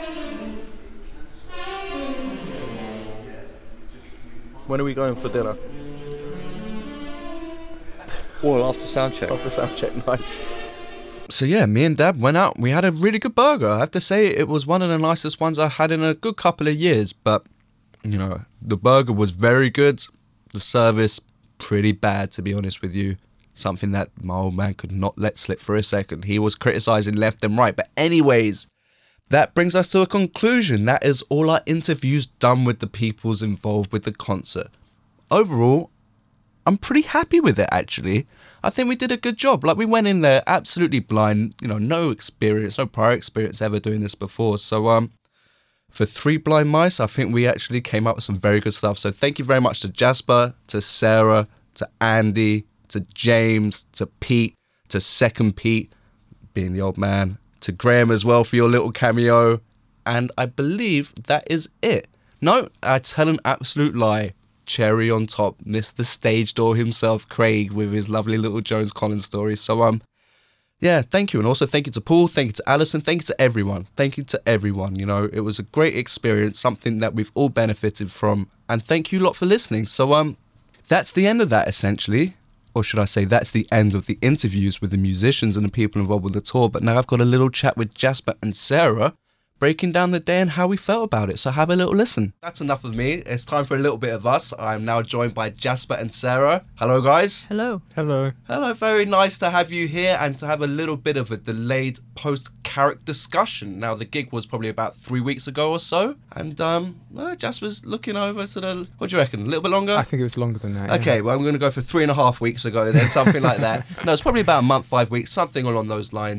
When are we going for dinner? Well, after sound check. After sound check, nice. So yeah, me and Dad went out. We had a really good burger. I have to say it was one of the nicest ones I had in a good couple of years. But, you know, the burger was very good. The service, pretty bad, to be honest with you. Something that my old man could not let slip for a second. He was criticising left and right. But anyways, that brings us to a conclusion. That is all our interviews done with the peoples involved with the concert. Overall, I'm pretty happy with it, actually. I think we did a good job. Like, we went in there absolutely blind, you know, no experience, no prior experience ever doing this before. So, um, for Three Blind Mice, I think we actually came up with some very good stuff. So thank you very much to Jasper, to Sarah, to Andy, to James, to Pete, to Second Pete, being the old man, to Graham as well for your little cameo. And I believe that is it. No, I tell an absolute lie. Cherry on top, missed the stage door himself, Craig, with his lovely little Jones Collins story. So, um, yeah, thank you. And also thank you to Paul, thank you to Alison, thank you to everyone. Thank you to everyone. You know, it was a great experience, something that we've all benefited from. And thank you lot for listening. So, um, that's the end of that, essentially. Or should I say, that's the end of the interviews with the musicians and the people involved with the tour. But now I've got a little chat with Jasper and Sarah, breaking down the day and how we felt about it. So have a little listen. That's enough of me. It's time for a little bit of us. I'm now joined by Jasper and Sarah. Hello, guys. Hello. Hello. Hello. Very nice to have you here and to have a little bit of a delayed post-Carrick discussion. Now, the gig was probably about three weeks ago or so. And um, well, Jasper's looking over to the... What do you reckon? A little bit longer? I think it was longer than that. Okay, yeah. well, I'm going to go for three and a half weeks ago then, something like that. No, it's probably about a month, five weeks, something along those lines.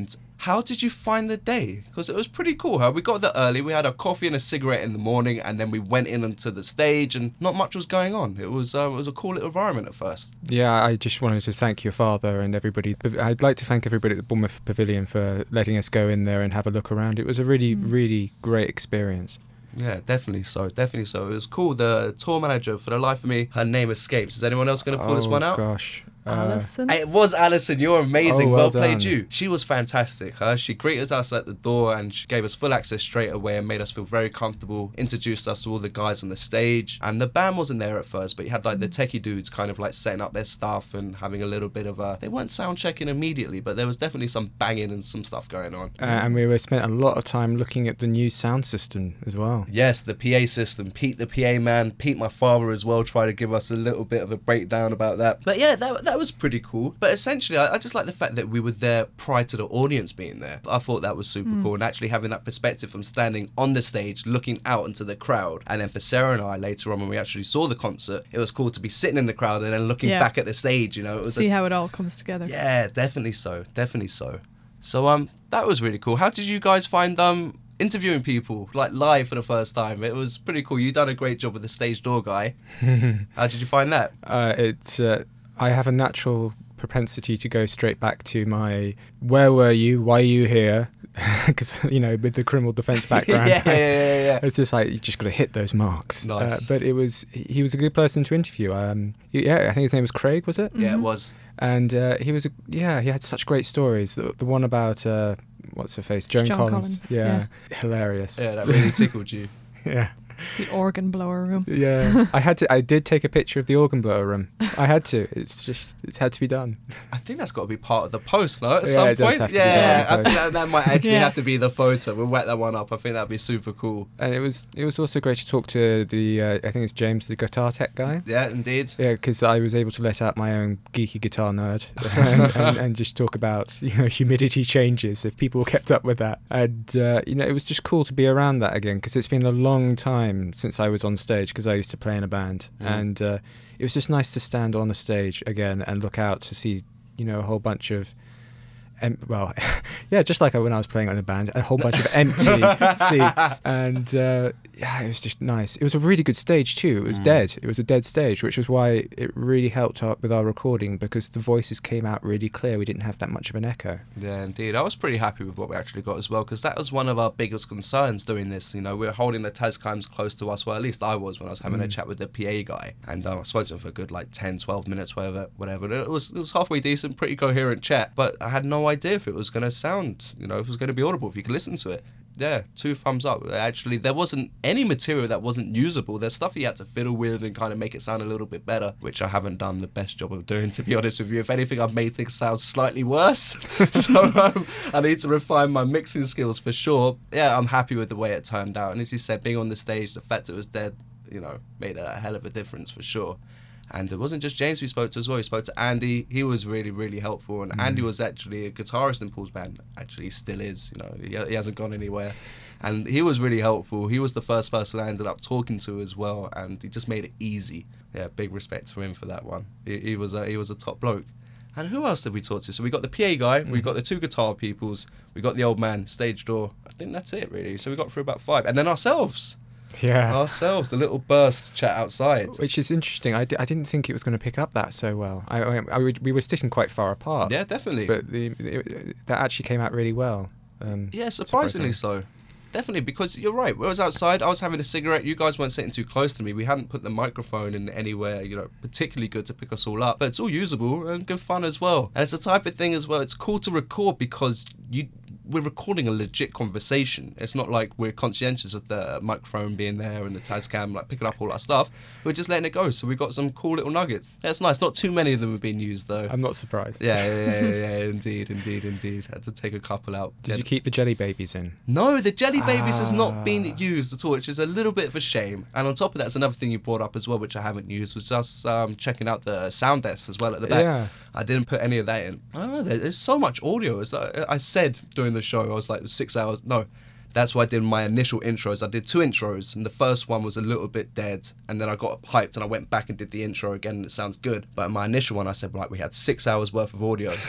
how did you find the day? Because it was pretty cool. Huh? We got there early. We had a coffee and a cigarette in the morning, and then we went in onto the stage, and not much was going on. It was um, it was a cool little environment at first. Yeah, I just wanted to thank your father and everybody. I'd like to thank everybody at the Bournemouth Pavilion for letting us go in there and have a look around. It was a really, mm. really great experience. Yeah, definitely so, definitely so. It was cool. The tour manager, for the life of me, her name escapes. Is anyone else going to pull oh, this one out? Oh, gosh. Alison. Uh, it was Alison. You're amazing. Oh, well well played, done. you. She was fantastic. Huh? She greeted us at the door and she gave us full access straight away and made us feel very comfortable. Introduced us to all the guys on the stage, and the band wasn't there at first, but you had like the techie dudes kind of like setting up their stuff and having a little bit of a. They weren't sound checking immediately, but there was definitely some banging and some stuff going on. Uh, and we were spent a lot of time looking at the new sound system as well. Yes, the P A system. Pete, the P A man, Pete, my father as well, tried to give us a little bit of a breakdown about that. But yeah, that that was pretty cool. But essentially, I, I just like the fact that we were there prior to the audience being there. I thought that was super mm. cool, and actually having that perspective from standing on the stage, looking out into the crowd. And then for Sarah and I, later on when we actually saw the concert, it was cool to be sitting in the crowd and then looking yeah. back at the stage. You know, it was see a, how it all comes together. Yeah, definitely so, definitely so. So um, that was really cool. How did you guys find um? interviewing people like live for the first time? It was pretty cool. You done a great job with the stage door guy. How did you find that? Uh, it's uh, I have a natural propensity to go straight back to my where were you, why are you here, because you know, with the criminal defence background. yeah, yeah, yeah, yeah. It's just like you just got to hit those marks. Nice. Uh, but it was he was a good person to interview. Um, yeah, I think his name was Craig, was it? Yeah, mm-hmm. it was. And uh, he was a, yeah, he had such great stories. The, the one about uh, what's her face, Joan, Joan Collins. Collins. Yeah, yeah, hilarious. Yeah, that really tickled you. Yeah. The organ blower room. Yeah, I had to. I did take a picture of the organ blower room. I had to. It's just. It's had to be done. I think that's got to be part of the post, no? At yeah, some it does point. have to yeah, be part of the I think that, that might actually yeah. have to be the photo. We'll wet that one up. I think that'd be super cool. And it was. It was also great to talk to the. Uh, I think it's James, the guitar tech guy. Yeah, indeed. Yeah, because I was able to let out my own geeky guitar nerd and, and, and just talk about you know humidity changes if people kept up with that. And uh, you know it was just cool to be around that again because it's been a long time since I was on stage because I used to play in a band mm. and uh, it was just nice to stand on a stage again and look out to see you know a whole bunch of em- well yeah just like when I was playing in a band, a whole bunch of empty seats, and uh, yeah it was just nice. It was a really good stage too. It was mm. dead. It was a dead stage, which was why it really helped out with our recording because the voices came out really clear. We didn't have that much of an echo. Yeah, indeed. I was pretty happy with what we actually got as well because that was one of our biggest concerns doing this. You know, we were holding the Tascams close to us. Well, at least I was when I was having mm. a chat with the P A guy, and um, I spoke to him for a good like ten, twelve minutes, whatever, whatever. It was it was halfway decent, pretty coherent chat, but I had no idea if it was going to sound, you know, if it was going to be audible, if you could listen to it. Yeah, two thumbs up. Actually, there wasn't any material that wasn't usable. There's stuff you had to fiddle with and kind of make it sound a little bit better, which I haven't done the best job of doing, to be honest with you. If anything, I've made things sound slightly worse. so um, I need to refine my mixing skills for sure. Yeah, I'm happy with the way it turned out. And as you said, being on the stage, the fact it was dead, you know, made a hell of a difference for sure. And it wasn't just James we spoke to as well. We spoke to Andy. He was really, really helpful. And mm. Andy was actually a guitarist in Paul's band. Actually, still is. You know, he, he hasn't gone anywhere. And he was really helpful. He was the first person I ended up talking to as well. And he just made it easy. Yeah, big respect to him for that one. He, he was a, he was a top bloke. And who else did we talk to? So we got the P A guy. Mm. We got the two guitar peoples. We got the old man, stage door. I think that's it, really. So we got through about five. And then ourselves. Yeah. Ourselves, the little burst chat outside. Which is interesting. I, d- I didn't think it was going to pick up that so well. I, I, I would, we were sitting quite far apart. Yeah, definitely. But the, it, that actually came out really well. Um, yeah, surprisingly so. Definitely, because you're right. I was outside, I was having a cigarette. You guys weren't sitting too close to me. We hadn't put the microphone in anywhere, you know, particularly good to pick us all up. But it's all usable and good fun as well. And it's the type of thing as well. It's cool to record because you... we're recording a legit conversation. It's not like we're conscientious of the microphone being there and the Tascam like picking up all our stuff. We're just letting it go. So we got some cool little nuggets. That's nice. Not too many of them have been used though. I'm not surprised. Yeah, yeah, yeah, yeah, yeah indeed, indeed, indeed. Had to take a couple out. Did you keep the Jelly Babies in? No, the Jelly Babies ah. has not been used at all, which is a little bit of a shame. And on top of that, it's another thing you brought up as well, which I haven't used, was just um, checking out the sound desk as well at the back. Yeah. I didn't put any of that in. I don't know, there's so much audio. It's like, I said during the show, I was like, six hours. No, that's why I did my initial intros. I did two intros, and the first one was a little bit dead, and then I got hyped, and I went back and did the intro again, and it sounds good. But in my initial one, I said, like, we had six hours worth of audio.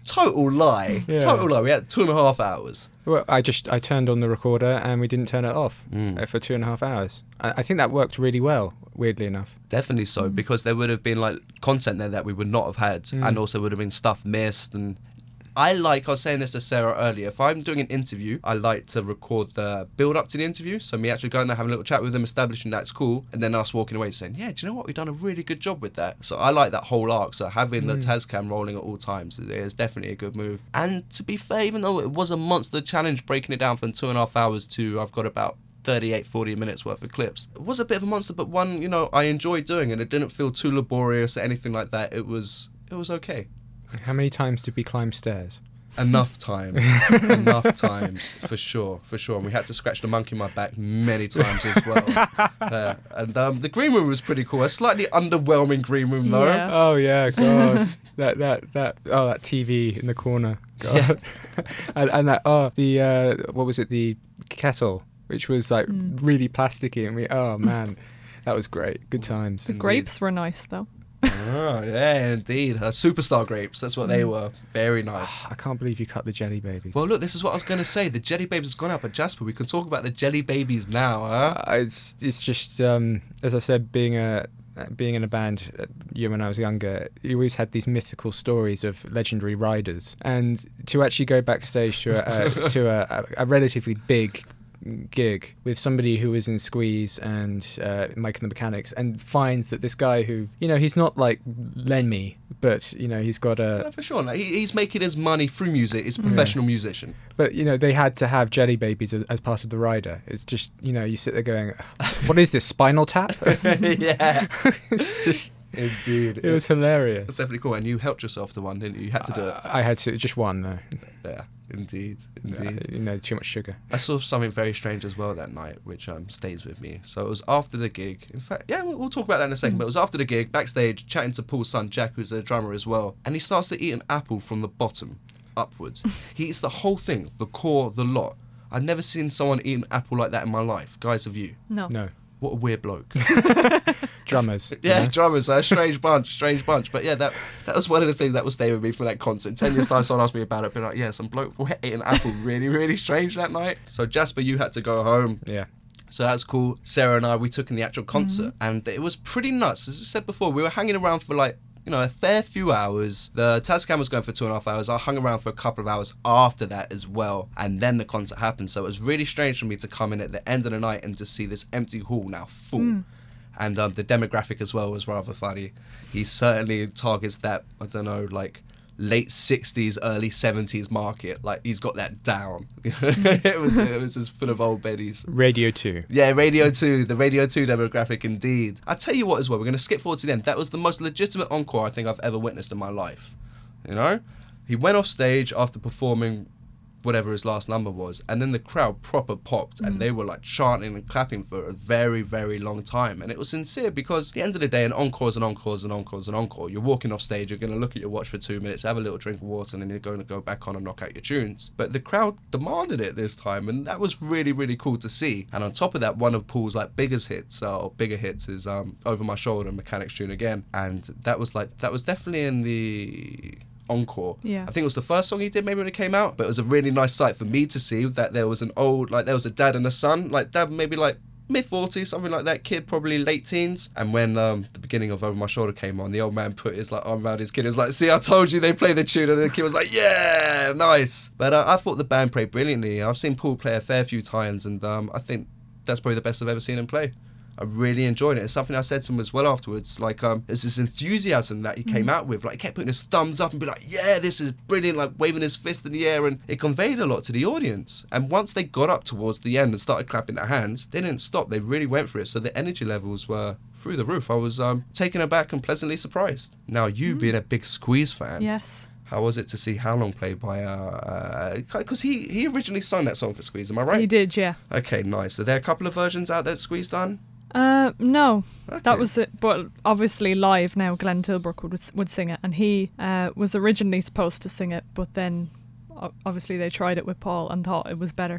total lie. Yeah. Total lie. We had two and a half hours. Well, I just I turned on the recorder and we didn't turn it off Mm. uh, for two and a half hours. I, I think that worked really well. Weirdly enough. Definitely so, because there would have been like content there that we would not have had, Mm. and also would have been stuff missed. And I like, I was saying this to Sarah earlier, if I'm doing an interview, I like to record the build up to the interview. So me actually going there, having a little chat with them, establishing that's cool, and then us walking away saying, yeah, do you know what? We've done a really good job with that. So I like that whole arc. So having the Mm. Tascam rolling at all times is, is definitely a good move. And to be fair, even though it was a monster challenge breaking it down from two and a half hours to I've got about thirty-eight, forty minutes worth of clips. It was a bit of a monster, but one, you know, I enjoyed doing, and it didn't feel too laborious or anything like that. It was, it was okay. How many times did we climb stairs? Enough times, enough times for sure, for sure. And we had to scratch the monkey in my back many times as well. Uh, and um, the green room was pretty cool. A slightly underwhelming green room though. Yeah. Oh yeah, God, that that that oh that T V in the corner, God, Yeah. and, and that oh the uh, what was it, the kettle, which was like Mm. really plasticky, and we oh man, that was great, good times. The grapes were nice though. Oh yeah, indeed. Uh, superstar grapes. That's what they Mm. were. Very nice. I can't believe you cut the jelly babies. Well, look, this is what I was going to say. The jelly babies has gone up at Jasper. We can talk about the jelly babies now, huh? Uh, it's it's just um, as I said, being a being in a band, uh, you when I was younger, you always had these mythical stories of legendary riders, and to actually go backstage to a, a to a, a, a relatively big gig with somebody who was in Squeeze and uh, Mike and the Mechanics, and finds that this guy who, you know, he's not like Lemmy, but you know, he's got a Yeah, for sure. Like, he, he's making his money through music. He's a professional musician. But, you know, they had to have jelly babies as, as part of the rider. It's just, you know, you sit there going, what is this, Spinal Tap? Yeah. It's just, Indeed. it was hilarious. That's definitely cool. And you helped yourself to one, didn't you? You had to do it. Uh, I had to, just one though. Yeah, indeed. Uh, Indeed. you know, too much sugar. I saw something very strange as well that night, which um, stays with me. So it was after the gig. In fact, yeah, we'll, we'll talk about that in a second. But it was after the gig, backstage, chatting to Paul's son, Jack, who's a drummer as well. And he starts to eat an apple from the bottom upwards. He eats the whole thing, the core, the lot. I've never seen someone eat an apple like that in my life. Guys, have you? No. No. What a weird bloke. Drummers. Yeah, you know? drummers, a strange bunch, strange bunch. But yeah, that that was one of the things that will stay with me from that concert. Ten years time, someone asked me about it, but like, yeah, some bloke ate an apple really, really strange that night. So Jasper, you had to go home. Yeah. So that's cool. Sarah and I, we took in the actual concert, and it was pretty nuts. As I said before, we were hanging around for like, you know, a fair few hours. The Tascam was going for two and a half hours. I hung around for a couple of hours after that as well. And then the concert happened. So it was really strange for me to come in at the end of the night and just see this empty hall now full. Mm. And um, the demographic as well was rather funny. He certainly targets that, I don't know, like late sixties, early seventies market. Like, he's got that down. it was it was just full of old beddies. Radio two. Yeah, Radio two, the Radio two demographic indeed. I tell you what as well, we're going to skip forward to the end. That was the most legitimate encore I think I've ever witnessed in my life. You know? He went off stage after performing whatever his last number was, and then the crowd proper popped, and they were like chanting and clapping for a very, very long time. And it was sincere, because at the end of the day, an encore is an encore is an encore is an encore. You're walking off stage, you're going to look at your watch for two minutes, have a little drink of water, and then you're going to go back on and knock out your tunes. But the crowd demanded it this time, and that was really, really cool to see. And on top of that, one of Paul's like biggest hits, uh, or bigger hits, is um, Over My Shoulder, Mechanics tune again. And that was like, that was definitely in the encore. Yeah. I think it was the first song he did maybe when it came out, but it was a really nice sight for me to see that there was an old, like there was a dad and a son, like dad maybe like mid forties, something like that, kid probably late teens. And when um, the beginning of Over My Shoulder came on, the old man put his like arm around his kid. It was like, see, I told you they play the tune. And the kid was like, yeah, nice. But uh, I thought the band played brilliantly. I've seen Paul play a fair few times, and um, I think that's probably the best I've ever seen him play. I really enjoyed it. It's something I said to him as well afterwards. Like, um, there's this enthusiasm that he came out with. Like, he kept putting his thumbs up and be like, yeah, this is brilliant, like waving his fist in the air, and it conveyed a lot to the audience. And once they got up towards the end and started clapping their hands, they didn't stop. They really went for it. So the energy levels were through the roof. I was um, taken aback and pleasantly surprised. Now, you Mm. being a big Squeeze fan, Yes. how was it to see How Long played by, because uh, uh, he, he originally sung that song for Squeeze, am I right? He did, yeah. Okay, nice. Are there a couple of versions out there that Squeeze done? Uh, no, Okay. that was it. But obviously, live now, Glenn Tilbrook would would sing it, and he uh, was originally supposed to sing it, but then o- obviously they tried it with Paul and thought it was better.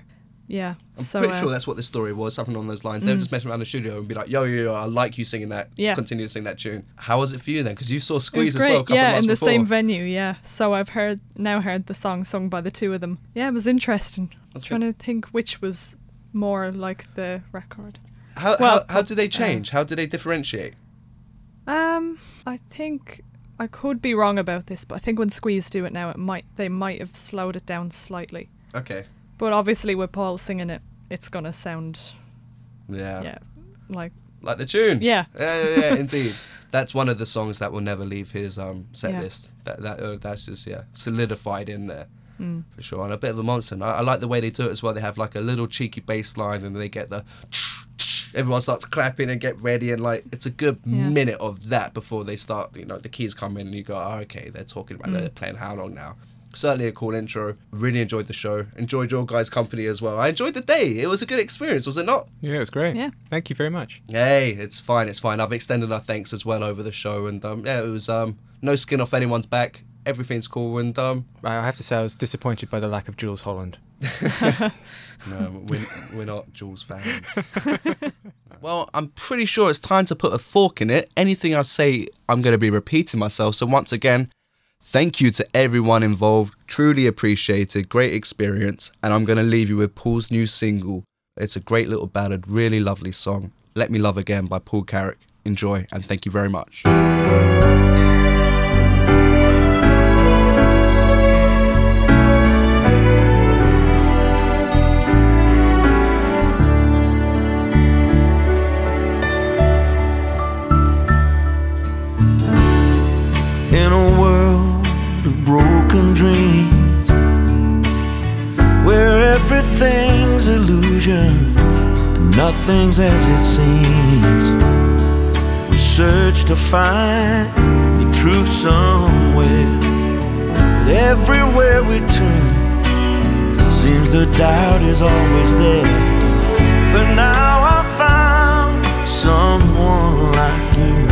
yeah. I'm so, pretty uh, sure that's what the story was, something on those lines. Mm. They would just mess around the studio and be like, yo, yo, yo, I like you singing that. Yeah. Continue to sing that tune. How was it for you then? Because you saw It Squeeze was as great. well a couple yeah, of months in the before. same venue, yeah. So I've heard now heard the song sung by the two of them. Yeah, it was interesting. That's trying to think which was more like the record. How, Well, how, how did they uh, change? how did they differentiate? Um, I think I could be wrong about this, but I think when Squeeze do it now, it might they might have slowed it down slightly. Okay. But obviously, with Paul singing it, it's gonna sound Yeah. yeah like Like the tune. Yeah. Yeah, yeah, yeah indeed. That's one of the songs that will never leave his um, set Yeah. list. That that uh, that's just yeah solidified in there Mm. for sure. And a bit of a monster. And I, I like the way they do it as well. They have like a little cheeky bass line, and they get the. Everyone starts clapping and get ready, and like it's a good Yeah. minute of that before they start. You know, the keys come in, and you go, oh, okay, they're talking about Mm. they're playing How Long now. Certainly a cool intro. Really enjoyed the show. Enjoyed your guys' company as well. I enjoyed the day. It was a good experience, was it not? Yeah, it was great. Yeah. Thank you very much. Hey, it's fine, it's fine. I've extended our thanks as well over the show, and um, yeah, it was um, no skin off anyone's back. Everything's cool, and um, I have to say I was disappointed by the lack of Jules Holland. no, we're, we're not Jules fans. Well, I'm pretty sure it's time to put a fork in it. Anything I say, I'm going to be repeating myself. So once again, thank you to everyone involved. Truly appreciated. Great experience. And I'm going to leave you with Paul's new single. It's a great little ballad, really lovely song. Let Me Love Again by Paul Carrick. Enjoy, and thank you very much. In a world of broken dreams, where everything's illusion and nothing's as it seems, we search to find the truth somewhere, but everywhere we turn, seems the doubt is always there. But now I found someone like you.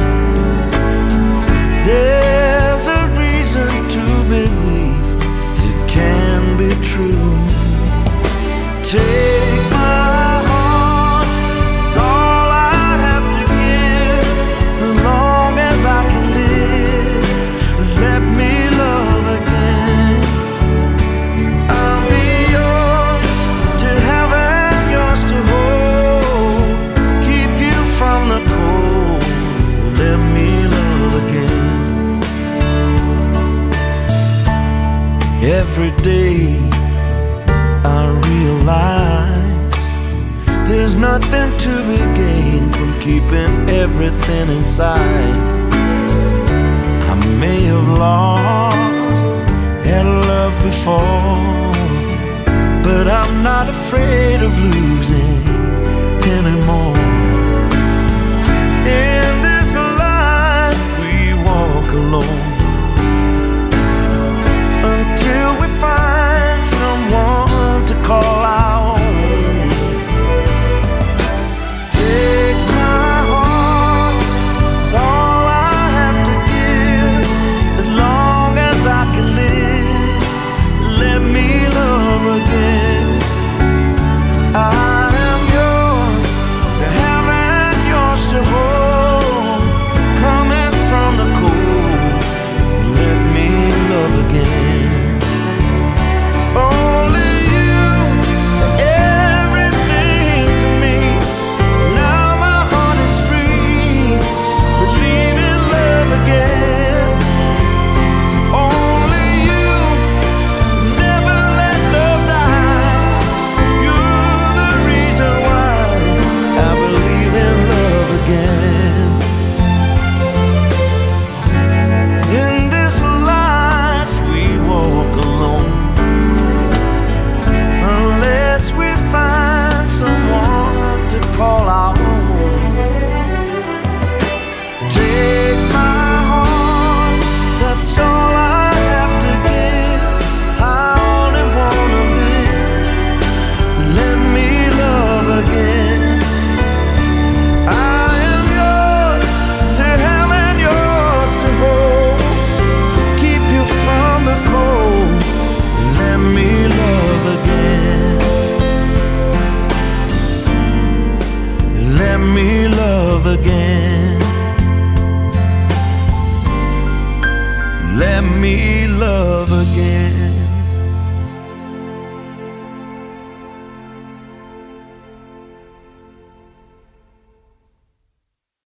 There's a reason to believe it can be true. Take my heart, it's all I have to give. As long as I can live, let me love again. I'll be yours to have and yours to hold. Keep you from the cold, let me love again. Every day I realize there's nothing to be gained from keeping everything inside. I may have lost had love before, but I'm not afraid of losing anymore. In this life we walk alone, until we find someone to call our own. Take my heart, it's all I have to give. As long as I can live, let me love again. I am again. Let me love again.